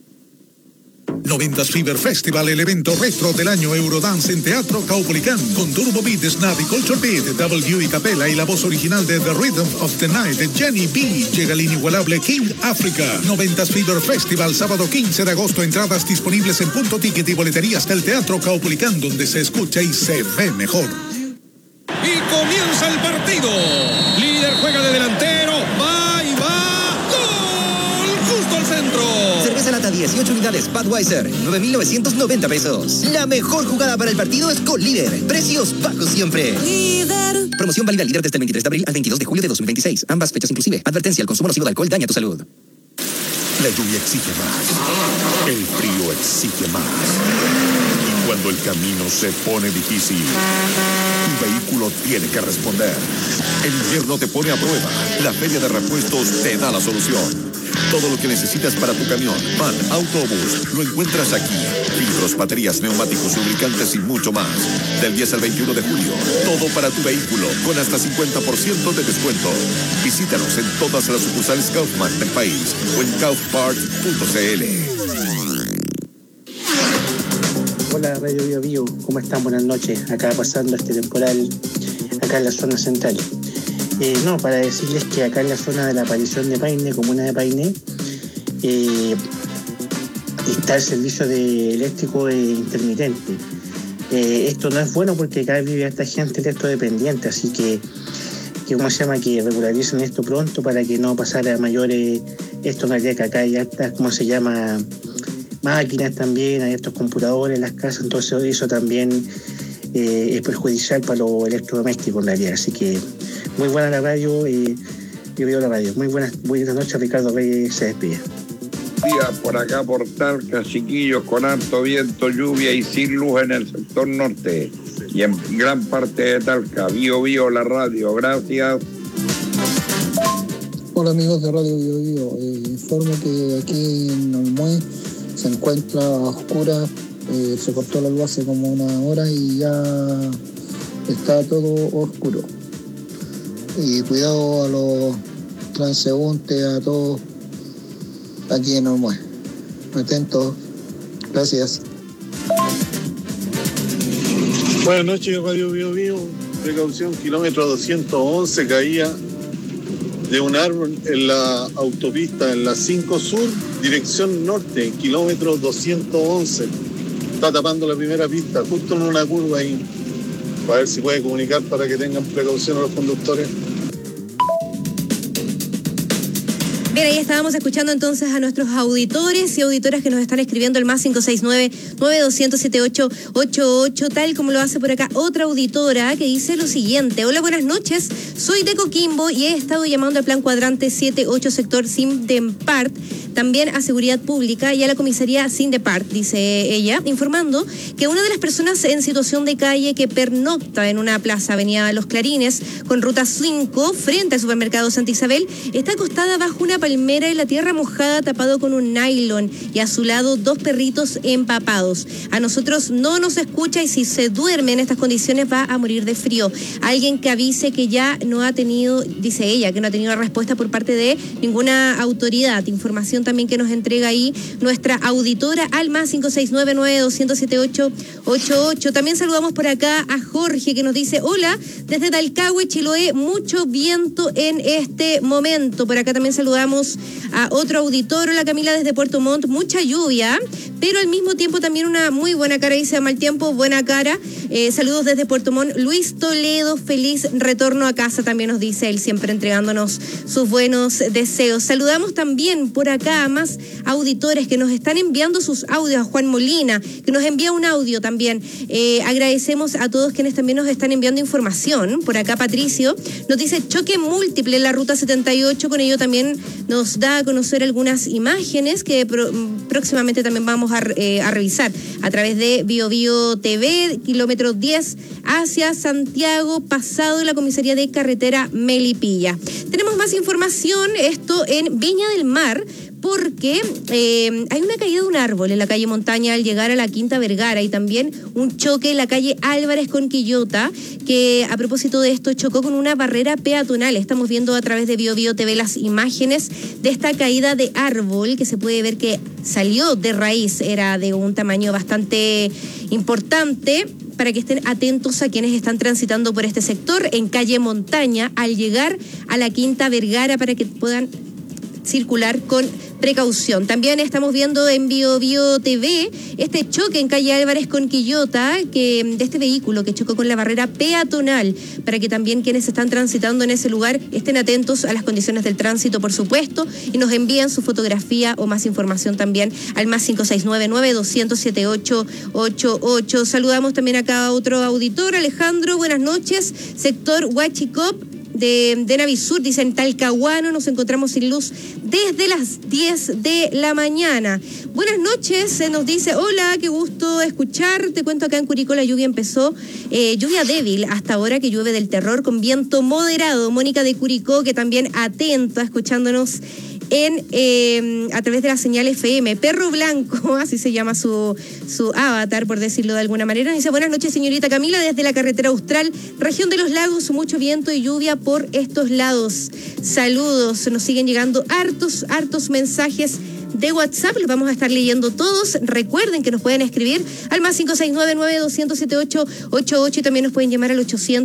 90s Fever Festival, el evento retro del año Eurodance en Teatro Caupolicán, con Turbo Beat, Snap y Culture Beat, W y Capella y la voz original de The Rhythm of the Night de Jenny B. Llega el inigualable King Africa. 90s Fever Festival, sábado 15 de agosto, entradas disponibles en Punto Ticket y boleterías del Teatro Caupolicán, donde se escucha y se ve mejor. Y comienza el partido. Líder juega de delantero, va y va. ¡Gol! Justo al centro. Cerveza lata 18 unidades Budweiser, 9,990 pesos. La mejor jugada para el partido es con Líder. Precios bajos siempre. Líder. Promoción válida al líder desde el 23 de abril al 22 de julio de 2026. Ambas fechas inclusive. Advertencia: el consumo nocivo de alcohol daña tu salud. La lluvia exige más. El frío exige más. Y cuando el camino se pone difícil, tu vehículo tiene que responder. El invierno te pone a prueba. La Feria de Repuestos te da la solución. Todo lo que necesitas para tu camión, van, autobús, lo encuentras aquí. Filtros, baterías, neumáticos, lubricantes y mucho más. Del 10 al 21 de julio, todo para tu vehículo, con hasta 50% de descuento. Visítanos en todas las sucursales Kaufman del país o en kaufparts.cl. Hola Radio Bio Bio, ¿cómo están? Buenas noches. Acá pasando este temporal, acá en la zona central. Para decirles que acá en la zona de la aparición de Paine, comuna de Paine, está el servicio de eléctrico intermitente. Esto no es bueno porque acá vive esta gente electrodependiente, así que ¿cómo se llama? Que regularicen esto pronto para que no pasara a mayores. Esto en realidad que acá hay hartas, ¿cómo se llama? Máquinas también, hay estos computadores en las casas, entonces eso también es perjudicial para los electrodomésticos en realidad, así que muy buena la radio, yo veo la radio. Muy buenas noches, Ricardo Reyes se despide. Día por acá por Talca, chiquillos, con harto viento, lluvia y sin luz en el sector norte y en gran parte de Talca. Bio Bio la radio, gracias. Hola amigos de Radio Bio Bio, informo que aquí en Olmué se encuentra a oscuras, se cortó la luz hace como una hora y ya está todo oscuro. Y cuidado a los transeúntes, a todos aquí en Olmué. Atentos. Gracias. Buenas noches, Radio Bio Bio. Precaución, kilómetro 211, caía de un árbol en la autopista, en la 5 Sur, dirección norte, kilómetro 211. Está tapando la primera pista, justo en una curva ahí. Para ver si puede comunicar para que tengan precaución a los conductores. Bien, ahí estábamos escuchando entonces a nuestros auditores y auditoras que nos están escribiendo el más 569-9200-7888, tal como lo hace por acá otra auditora que dice lo siguiente: hola, buenas noches, soy de Coquimbo y he estado llamando al plan cuadrante 7-8 sector Sindepart, también a Seguridad Pública y a la comisaría Sindepart, dice ella, informando que una de las personas en situación de calle que pernocta en una plaza avenida Los Clarines con ruta 5 frente al supermercado Santa Isabel está acostada bajo una palmera en la tierra mojada, tapado con un nylon, y a su lado 2 perritos empapados. A nosotros no nos escucha y si se duerme en estas condiciones va a morir de frío. Alguien que avise que ya no ha tenido, dice ella, que no ha tenido respuesta por parte de ninguna autoridad. Información también que nos entrega ahí nuestra auditora al más 569-9200-7888. También saludamos por acá a Jorge, que nos dice: hola, desde Talcahué, Chiloé, mucho viento en este momento. Por acá también saludamos a otro auditor, la Camila desde Puerto Montt, mucha lluvia, pero al mismo tiempo también una muy buena cara, dice: mal tiempo, buena cara. Saludos desde Puerto Montt. Luis Toledo, feliz retorno a casa, también nos dice él, siempre entregándonos sus buenos deseos. Saludamos también por acá a más auditores que nos están enviando sus audios, a Juan Molina, que nos envía un audio también. Agradecemos a todos quienes también nos están enviando información. Por acá Patricio nos dice: choque múltiple en la ruta 78, con ello también nos da a conocer algunas imágenes que próximamente también vamos a revisar a través de BioBio TV, kilómetro 10 hacia Santiago, pasado la comisaría de carretera Melipilla. Tenemos más información, esto en Viña del Mar, porque hay una caída de un árbol en la calle Montaña al llegar a la Quinta Vergara, y también un choque en la calle Álvarez con Quillota, que a propósito de esto chocó con una barrera peatonal. Estamos viendo a través de BioBio TV las imágenes de esta caída de árbol, que se puede ver que salió de raíz, era de un tamaño bastante importante, para que estén atentos a quienes están transitando por este sector en calle Montaña al llegar a la Quinta Vergara, para que puedan circular con precaución. También estamos viendo en BioBio TV este choque en calle Álvarez con Quillota, de este vehículo que chocó con la barrera peatonal, para que también quienes están transitando en ese lugar estén atentos a las condiciones del tránsito, por supuesto, y nos envían su fotografía o más información también al más 569-9200-7888. Saludamos también acá a otro auditor, Alejandro, buenas noches, sector Huachicop de Navisur, dice: en Talcahuano nos encontramos sin luz desde las 10 de la mañana. Buenas noches, se nos dice: hola, qué gusto escuchar. Te cuento, acá en Curicó la lluvia empezó, lluvia débil hasta ahora, que llueve del terror con viento moderado. Mónica de Curicó, que también atenta, escuchándonos a través de la señal FM. Perro Blanco, así se llama su avatar, por decirlo de alguna manera, dice: buenas noches, señorita Camila, desde la carretera Austral, región de los lagos, mucho viento y lluvia por estos lados. Saludos, nos siguen llegando hartos mensajes de WhatsApp, los vamos a estar leyendo todos. Recuerden que nos pueden escribir al más 569-9200-7888 y también nos pueden llamar al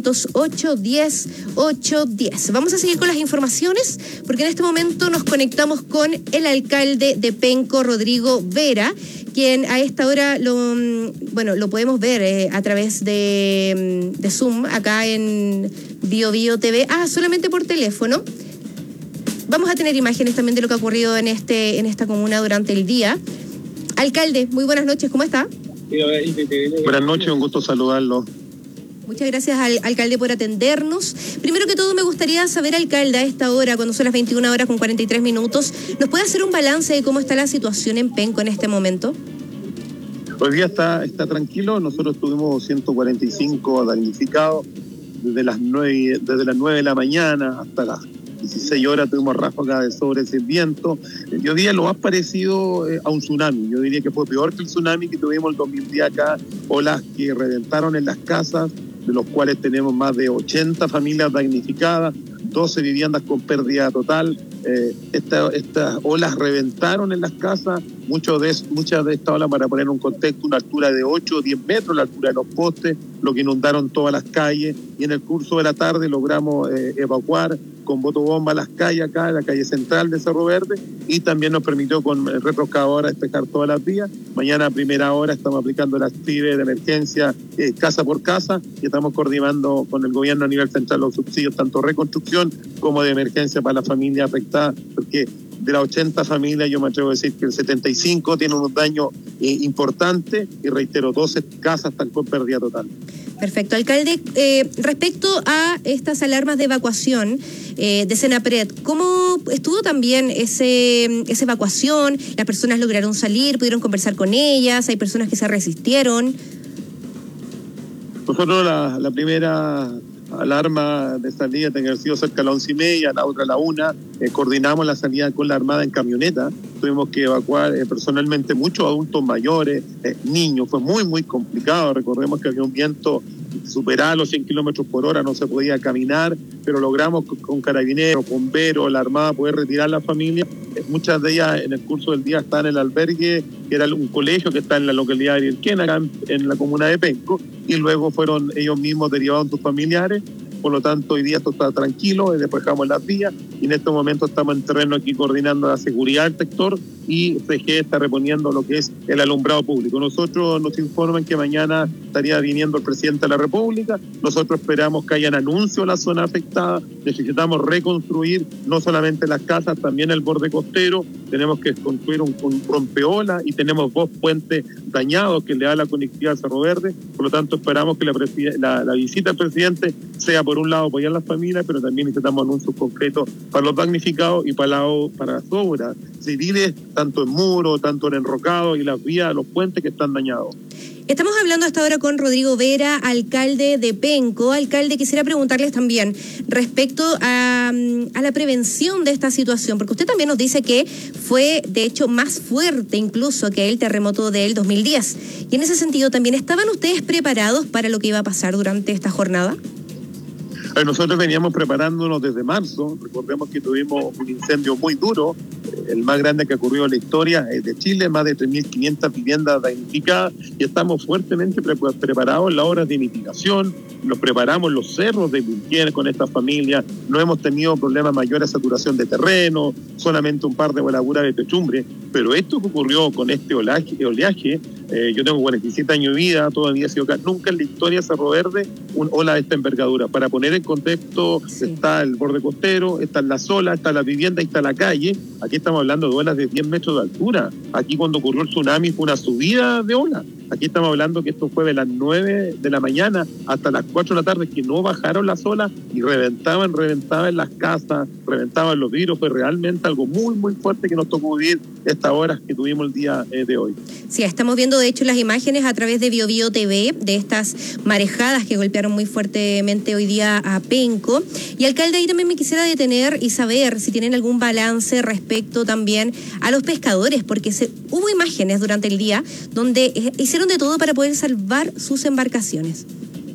800-810-810. Vamos a seguir con las informaciones, porque en este momento nos conectamos con el alcalde de Penco, Rodrigo Vera, quien a esta hora lo podemos ver a través de Zoom acá en BioBio TV, solamente por teléfono. Vamos a tener imágenes también de lo que ha ocurrido en esta comuna durante el día. Alcalde, muy buenas noches, ¿cómo está? Buenas noches, un gusto saludarlo. Muchas gracias, alcalde, por atendernos. Primero que todo, me gustaría saber, alcalde, a esta hora, cuando son las 21 horas con 43 minutos, ¿nos puede hacer un balance de cómo está la situación en Penco en este momento? Hoy día está tranquilo, nosotros tuvimos 145 damnificados desde las 9 de la mañana hasta las 16 horas tuvimos ráfagas de sobre ese viento. Yo diría lo más parecido a un tsunami. Yo diría que fue peor que el tsunami que tuvimos el 2010 acá, olas que reventaron en las casas, de los cuales tenemos más de 80 familias damnificadas, 12 viviendas con pérdida total. Estas olas reventaron en las casas, muchas de estas olas, para poner un contexto, una altura de 8 o 10 metros, la altura de los postes, lo que inundaron todas las calles, y en el curso de la tarde logramos evacuar con botobomba las calles acá, la calle central de Cerro Verde, y también nos permitió con retroexcavadora despejar todas las vías. Mañana a primera hora estamos aplicando las actividades de emergencia casa por casa, y estamos coordinando con el gobierno a nivel central los subsidios, tanto reconstrucción como de emergencia para la familia afectada, porque de las 80 familias, yo me atrevo a decir que el 75 tiene unos daños importantes y reitero, 12 casas están con pérdida total. Perfecto. Alcalde, respecto a estas alarmas de evacuación de Senapred, ¿cómo estuvo también esa evacuación? ¿Las personas lograron salir? ¿Pudieron conversar con ellas? ¿Hay personas que se resistieron? Nosotros la primera alarma de salida tenía que haber sido cerca a las 11:30, la otra a la 1. Coordinamos la salida con la Armada en camioneta. Tuvimos que evacuar personalmente muchos adultos mayores, niños. Fue muy, muy complicado. Recordemos que había un viento superaba los 100 kilómetros por hora, no se podía caminar, pero logramos con carabineros, bomberos, la Armada poder retirar a la familia. Muchas de ellas en el curso del día están en el albergue, que era un colegio que está en la localidad de Vilquena, acá en la comuna de Penco, y luego fueron ellos mismos derivados a sus familiares. Por lo tanto, hoy día esto está tranquilo, despejamos las vías y en este momento estamos en terreno aquí coordinando la seguridad del sector y CG está reponiendo lo que es el alumbrado público. Nosotros nos informan que mañana estaría viniendo el presidente de la República. Nosotros esperamos que hayan anuncios en la zona afectada. Necesitamos reconstruir no solamente las casas, también el borde costero. Tenemos que construir un rompeola y tenemos 2 puentes dañados que le da la conectividad al Cerro Verde. Por lo tanto, esperamos que la visita del presidente sea, por un lado, apoyar a las familias, pero también necesitamos anuncios concretos para los damnificados y para las obras civiles, tanto en muro, tanto en enrocado y las vías, los puentes que están dañados. Estamos hablando hasta ahora con Rodrigo Vera, alcalde de Penco. Alcalde, quisiera preguntarles también respecto a la prevención de esta situación, porque usted también nos dice que fue, de hecho, más fuerte incluso que el terremoto del 2010. Y en ese sentido también, ¿estaban ustedes preparados para lo que iba a pasar durante esta jornada? Nosotros veníamos preparándonos desde marzo. Recordemos que tuvimos un incendio muy duro, el más grande que ha ocurrido en la historia de Chile, más de 3.500 viviendas damnificadas, y estamos fuertemente preparados en las obras de mitigación. Nos preparamos en los cerros de Vilquena con estas familias. No hemos tenido problemas mayores de saturación de terreno, solamente un par de voladuras de techumbre, pero esto que ocurrió con este oleaje, yo tengo 47 años de vida, todavía he sido acá, nunca en la historia de Cerro Verde un ola de esta envergadura. Para poner en contexto, está el borde costero, está la sola, está la vivienda y está la calle. Aquí estamos hablando de olas de 10 metros de altura. Aquí cuando ocurrió el tsunami fue una subida de ola. Aquí estamos hablando que esto fue de las 9 de la mañana hasta las 4 de la tarde, que no bajaron las olas y reventaban las casas, reventaban los vidrios. Fue realmente algo muy, muy fuerte que nos tocó vivir estas horas que tuvimos el día de hoy. Sí, estamos viendo de hecho las imágenes a través de BioBio TV de estas marejadas que golpearon muy fuertemente hoy día a Penco. Y alcalde, ahí también me quisiera detener y saber si tienen algún balance respecto también a los pescadores, porque hubo imágenes durante el día donde hicieron de todo para poder salvar sus embarcaciones.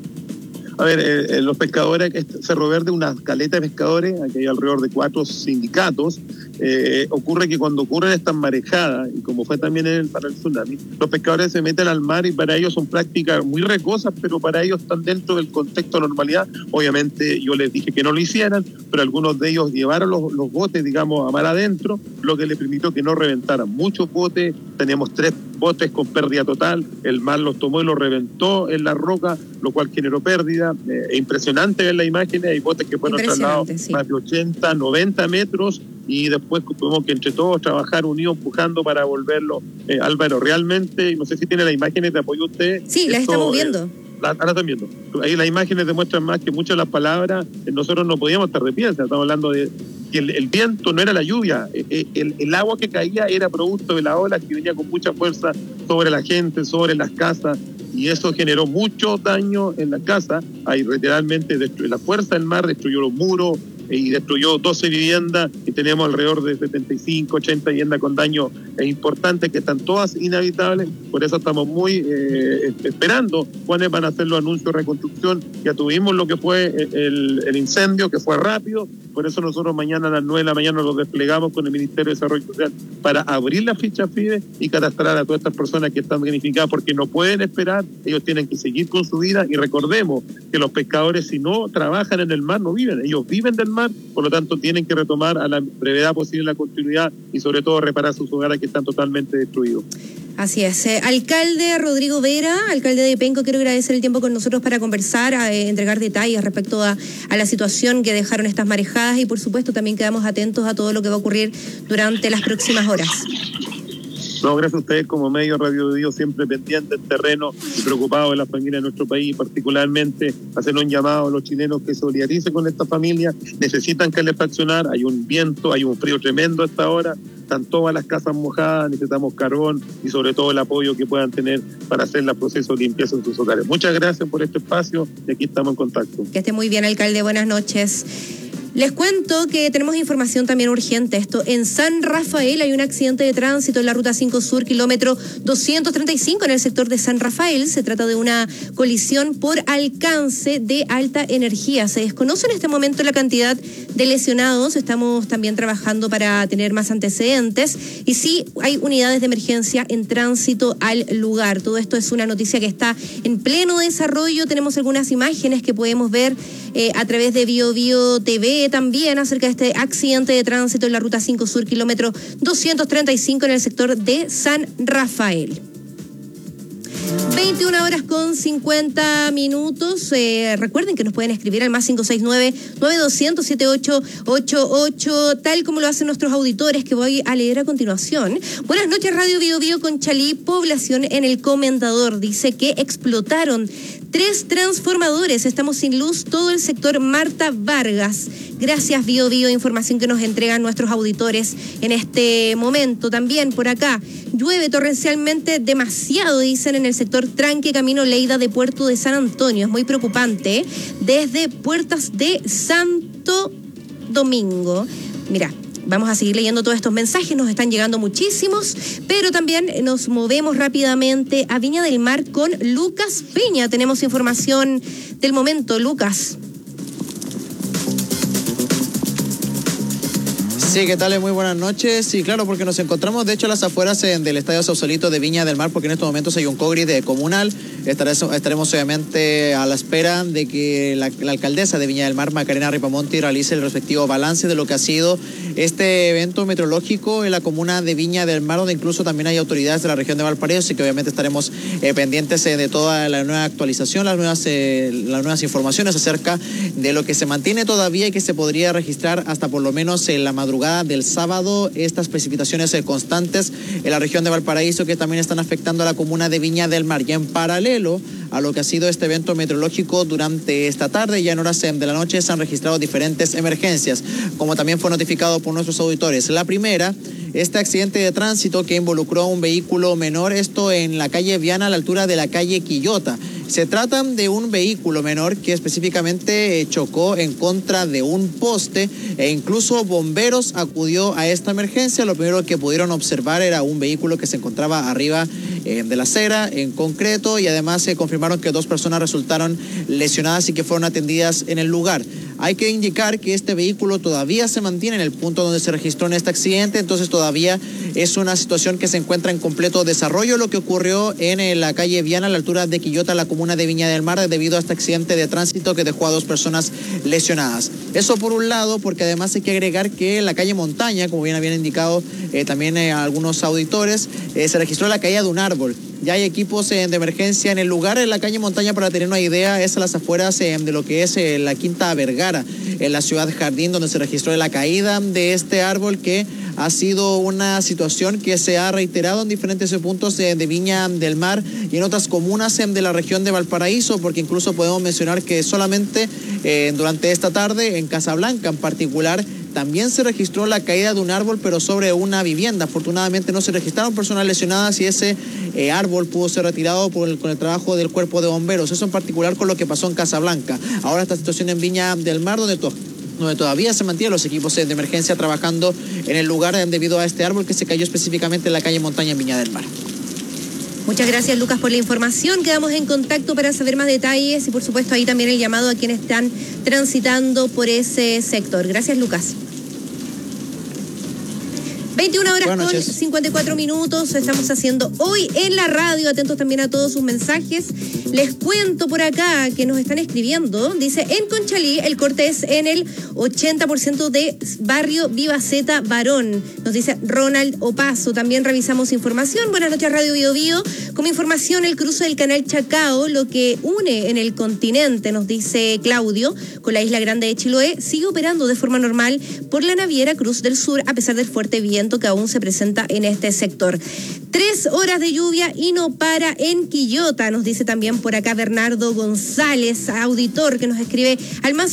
A ver, los pescadores, Cerro Verde, una caleta de pescadores, aquí hay alrededor de 4 sindicatos. Ocurre que cuando ocurren estas marejadas, y como fue también para el tsunami, los pescadores se meten al mar y para ellos son prácticas muy recosas, pero para ellos están dentro del contexto de normalidad. Obviamente yo les dije que no lo hicieran, pero algunos de ellos llevaron los botes, digamos, a mar adentro, lo que les permitió que no reventaran muchos botes. Teníamos 3 botes con pérdida total, el mar los tomó y los reventó en la roca, lo cual generó pérdida. Impresionante ver las imágenes, hay botes que fueron trasladados más de 80, 90 metros y después tuvimos que entre todos trabajar unidos, empujando para volverlo. Álvaro, realmente, no sé si tiene las imágenes de apoyo usted. Sí, las estamos viendo. Ahora están viendo. Ahí las imágenes demuestran más que muchas de las palabras, nosotros no podíamos estar de pie, estamos hablando de que el viento no era la lluvia, el agua que caía era producto de la ola que venía con mucha fuerza sobre la gente, sobre las casas, y eso generó mucho daño en la casa. Ahí literalmente la fuerza del mar destruyó los muros y destruyó 12 viviendas y tenemos alrededor de 75, 80 viviendas con daños importantes que están todas inhabitables. Por eso estamos muy esperando cuáles van a ser los anuncios de reconstrucción. Ya tuvimos lo que fue el incendio, que fue rápido. Por eso nosotros mañana a las 9 de la mañana nos desplegamos con el Ministerio de Desarrollo Social para abrir la ficha FIDE y catastrar a todas estas personas que están damnificadas, porque no pueden esperar, ellos tienen que seguir con su vida. Y recordemos que los pescadores, si no trabajan en el mar, no viven, ellos viven del mar. mar, por lo tanto tienen que retomar a la brevedad posible la continuidad y sobre todo reparar sus hogares que están totalmente destruidos. Así es. Alcalde Rodrigo Vera, alcalde de Penco, quiero agradecer el tiempo con nosotros para conversar, entregar detalles respecto a la situación que dejaron estas marejadas y por supuesto también quedamos atentos a todo lo que va a ocurrir durante las próximas horas. No, gracias a ustedes como medio Radio Dio, siempre pendientes del terreno y preocupados de las familias de nuestro país, particularmente hacer un llamado a los chilenos que solidaricen con esta familia. Necesitan calefaccionar, hay un viento, hay un frío tremendo a esta hora, están todas las casas mojadas, necesitamos carbón y sobre todo el apoyo que puedan tener para hacer el proceso de limpieza en sus hogares. Muchas gracias por este espacio y aquí estamos en contacto. Que esté muy bien, alcalde, buenas noches. Les cuento que tenemos información también urgente. Esto, en San Rafael hay un accidente de tránsito en la Ruta 5 Sur, kilómetro 235, en el sector de San Rafael. Se trata de una colisión por alcance de alta energía. Se desconoce en este momento la cantidad de lesionados. Estamos también trabajando para tener más antecedentes. Y sí, hay unidades de emergencia en tránsito al lugar. Todo esto es una noticia que está en pleno desarrollo. Tenemos algunas imágenes que podemos ver a través de BioBio TV también acerca de este accidente de tránsito en la Ruta 5 Sur, kilómetro 235 en el sector de San Rafael. 21:50. Recuerden que nos pueden escribir al más 569-9200-7888, tal como lo hacen nuestros auditores, que voy a leer a continuación. Buenas noches, Radio BioBio Conchalí, población en El Comendador. Dice que explotaron 3 transformadores. Estamos sin luz, todo el sector Marta Vargas. Gracias, BioBio, información que nos entregan nuestros auditores en este momento. También por acá, llueve torrencialmente demasiado, dicen, en el sector Tranque, camino Leida de Puerto de San Antonio. Es muy preocupante, desde Puertas de Santo Domingo. Mira, vamos a seguir leyendo todos estos mensajes, nos están llegando muchísimos, pero también nos movemos rápidamente a Viña del Mar con Lucas Peña. Tenemos información del momento, Lucas. Sí, ¿qué tal? Muy buenas noches. Sí, claro, porque nos encontramos, de hecho, a las afueras del Estadio Sausalito de Viña del Mar, porque en estos momentos hay un congreso comunal. Estaremos obviamente a la espera de que la alcaldesa de Viña del Mar, Macarena Ripamonti, realice el respectivo balance de lo que ha sido este evento meteorológico en la comuna de Viña del Mar, donde incluso también hay autoridades de la región de Valparaíso, así que obviamente estaremos pendientes de toda la nueva actualización, las nuevas informaciones acerca de lo que se mantiene todavía y que se podría registrar hasta por lo menos en la madrugada del sábado, estas precipitaciones constantes en la región de Valparaíso, que también están afectando a la comuna de Viña del Mar. Ya en paralelo a lo que ha sido este evento meteorológico, durante esta tarde, ya en horas de la noche, se han registrado diferentes emergencias, como también fue notificado por nuestros auditores. La primera, este accidente de tránsito que involucró a un vehículo menor, esto en la calle Viana, a la altura de la calle Quillota. Se trata de un vehículo menor que específicamente chocó en contra de un poste e incluso bomberos acudió a esta emergencia. Lo primero que pudieron observar era un vehículo que se encontraba arriba de la acera en concreto, y además se confirmaron que 2 personas resultaron lesionadas y que fueron atendidas en el lugar. Hay que indicar que este vehículo todavía se mantiene en el punto donde se registró en este accidente, entonces todavía es una situación que se encuentra en completo desarrollo, lo que ocurrió en la calle Viana, a la altura de Quillota, la comuna de Viña del Mar, debido a este accidente de tránsito que dejó a 2 personas lesionadas. Eso por un lado, porque además hay que agregar que en la calle Montaña, como bien habían indicado también algunos auditores, se registró la caída de un árbol. Ya hay equipos de emergencia en el lugar. En la calle Montaña, para tener una idea, es a las afueras de lo que es la Quinta Vergara, en la ciudad Jardín, donde se registró la caída de este árbol, que ha sido una situación que se ha reiterado en diferentes puntos de Viña del Mar y en otras comunas de la región de Valparaíso, porque incluso podemos mencionar que solamente durante esta tarde en Casablanca en particular también se registró la caída de un árbol, pero sobre una vivienda. Afortunadamente no se registraron personas lesionadas y ese árbol pudo ser retirado con el trabajo del cuerpo de bomberos. Eso en particular con lo que pasó en Casablanca. Ahora esta situación en Viña del Mar, donde todavía se mantienen los equipos de emergencia trabajando en el lugar debido a este árbol que se cayó específicamente en la calle Montaña en Viña del Mar. Muchas gracias, Lucas, por la información. Quedamos en contacto para saber más detalles y, por supuesto, ahí también el llamado a quienes están transitando por ese sector. Gracias, Lucas. 21 horas con 54 minutos. Estamos haciendo hoy en la radio. Atentos también a todos sus mensajes. Les cuento por acá que nos están escribiendo. Dice, en Conchalí el corte es en el 80% de barrio Vivaceta Barón. Nos dice Ronald Opaso. También revisamos información. Buenas noches, Radio Bio Bio. Como información, el cruce del canal Chacao, lo que une en el continente, nos dice Claudio, con la isla grande de Chiloé, sigue operando de forma normal por la naviera Cruz del Sur, a pesar del fuerte viento que aún se presenta en este sector. 3 horas de lluvia y no para en Quillota, nos dice también por acá Bernardo González, auditor, que nos escribe al más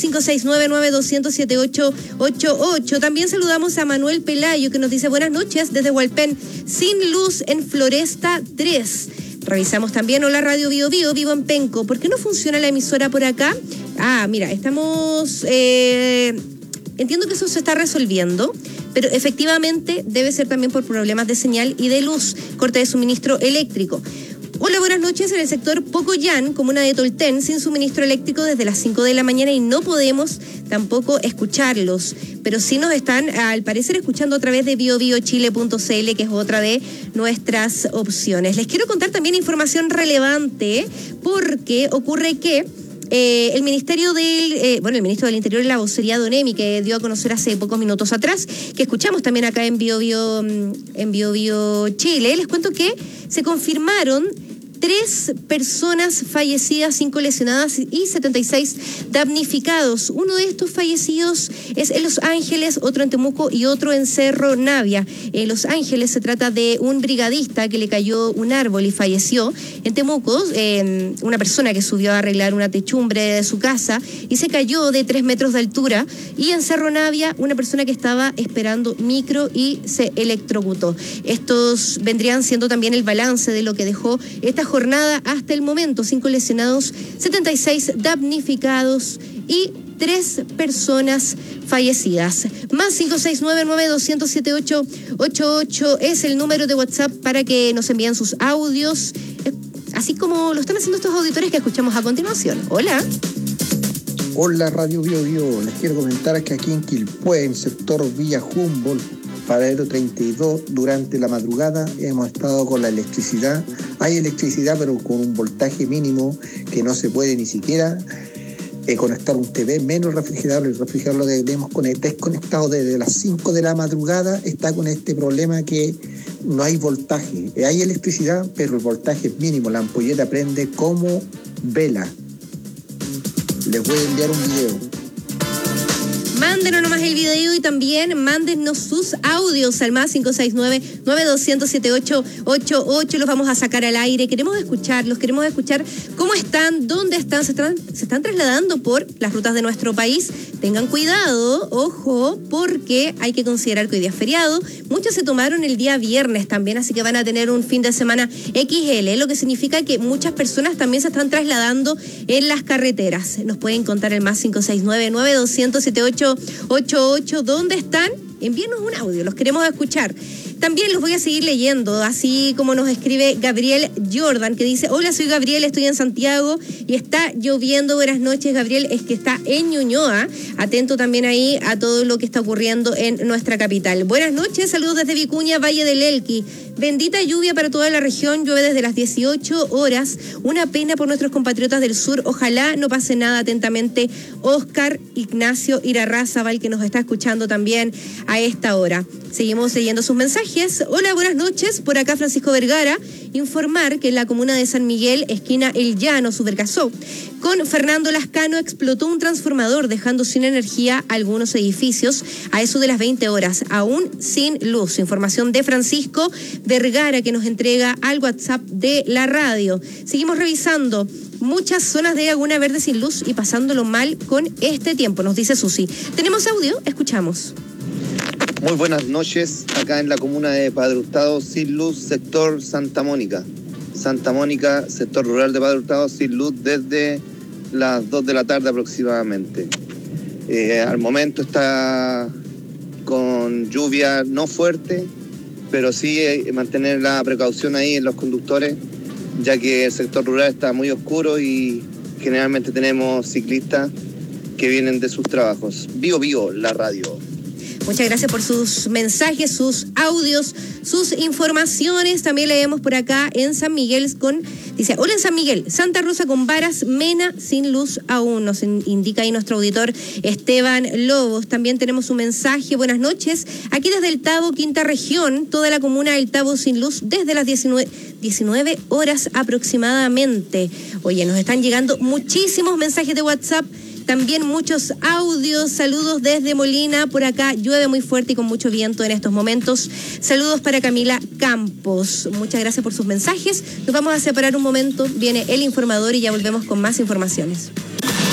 569-9200-7888. También saludamos a Manuel Pelayo, que nos dice buenas noches desde Hualpén, sin luz en Floresta 3. Revisamos también, hola Radio Bio Bio, vivo en Penco. ¿Por qué no funciona la emisora por acá? Mira, estamos... entiendo que eso se está resolviendo, pero efectivamente debe ser también por problemas de señal y de luz, corte de suministro eléctrico. Hola, buenas noches. En el sector Pocoyán, comuna de Tolten, sin suministro eléctrico desde las 5 de la mañana y no podemos tampoco escucharlos, pero sí nos están, al parecer, escuchando a través de biobiochile.cl, que es otra de nuestras opciones. Les quiero contar también información relevante, porque ocurre que el ministro del Interior y la vocería de ONEMI, que dio a conocer hace pocos minutos atrás, que escuchamos también acá en Bio Bio Chile, les cuento que se confirmaron 3 personas fallecidas, 5 lesionadas y 76 damnificados. Uno de estos fallecidos es en Los Ángeles, otro en Temuco y otro en Cerro Navia. En Los Ángeles se trata de un brigadista que le cayó un árbol y falleció. En Temuco, una persona que subió a arreglar una techumbre de su casa y se cayó de 3 metros de altura. Y en Cerro Navia, una persona que estaba esperando micro y se electrocutó. Estos vendrían siendo también el balance de lo que dejó esta jornada hasta el momento. 5 lesionados, 76 damnificados y 3 personas fallecidas. Más 569-9200-7888 es el número de WhatsApp para que nos envíen sus audios, así como lo están haciendo estos auditores que escuchamos a continuación. Hola. Hola Radio Bio Bio, les quiero comentar que aquí en Quilpué, en sector Villa Humboldt, Paradero 32, durante la madrugada hemos estado con la electricidad. Hay electricidad, pero con un voltaje mínimo que no se puede ni siquiera conectar un TV, menos el refrigerador. El refrigerador lo debemos desconectado desde las 5 de la madrugada. Está con este problema que no hay voltaje. Hay electricidad, pero el voltaje es mínimo. La ampolleta prende como vela. Les voy a enviar un video. Mándenos nomás el video y también mándenos sus audios al más 569-9200-7888. Los vamos a sacar al aire. Queremos escucharlos, queremos escuchar cómo están, dónde están. Se están trasladando por las rutas de nuestro país. Tengan cuidado, ojo, porque hay que considerar que hoy día es feriado. Muchos se tomaron el día viernes también, así que van a tener un fin de semana XL, lo que significa que muchas personas también se están trasladando en las carreteras. Nos pueden contar el más 569-9200-7888. ¿Dónde están? Envíenos un audio, los queremos escuchar. También los voy a seguir leyendo, así como nos escribe Gabriel Jordan, que dice, hola, soy Gabriel, estoy en Santiago y está lloviendo. Buenas noches, Gabriel, es que está en Ñuñoa. Atento también ahí a todo lo que está ocurriendo en nuestra capital. Buenas noches, saludos desde Vicuña, Valle del Elqui. Bendita lluvia para toda la región, llueve desde las 18 horas. Una pena por nuestros compatriotas del sur, ojalá no pase nada. Atentamente, Oscar Ignacio Irarrázaval, que nos está escuchando también a esta hora. Seguimos leyendo sus mensajes. Hola, buenas noches. Por acá Francisco Vergara. Informar que en la comuna de San Miguel, esquina El Llano, Subercasó, con Fernando Lascano explotó un transformador dejando sin energía algunos edificios a eso de las 20 horas, aún sin luz. Información de Francisco Vergara que nos entrega al WhatsApp de la radio. Seguimos revisando. Muchas zonas de Laguna Verde sin luz y pasándolo mal con este tiempo, nos dice Susi. ¿Tenemos audio? Escuchamos. Muy buenas noches, acá en la comuna de Padre Hurtado, sin luz, sector Santa Mónica. Santa Mónica, sector rural de Padre Hurtado, sin luz desde las 2 de la tarde aproximadamente. Al momento está con lluvia no fuerte, pero sí mantener la precaución ahí en los conductores, ya que el sector rural está muy oscuro y generalmente tenemos ciclistas que vienen de sus trabajos. Bio Bio, la radio. Muchas gracias por sus mensajes, sus audios, sus informaciones. También leemos por acá en San Miguel dice, hola en San Miguel, Santa Rosa con Varas, Mena sin luz aún, nos indica ahí nuestro auditor Esteban Lobos. También tenemos un mensaje, buenas noches, aquí desde el Tabo, Quinta Región, toda la comuna del Tabo sin luz desde las 19 horas aproximadamente. Oye, nos están llegando muchísimos mensajes de WhatsApp, también muchos audios, saludos desde Molina, por acá llueve muy fuerte y con mucho viento en estos momentos. Saludos para Camila Campos, muchas gracias por sus mensajes. Nos vamos a separar un momento, viene el informador y ya volvemos con más informaciones.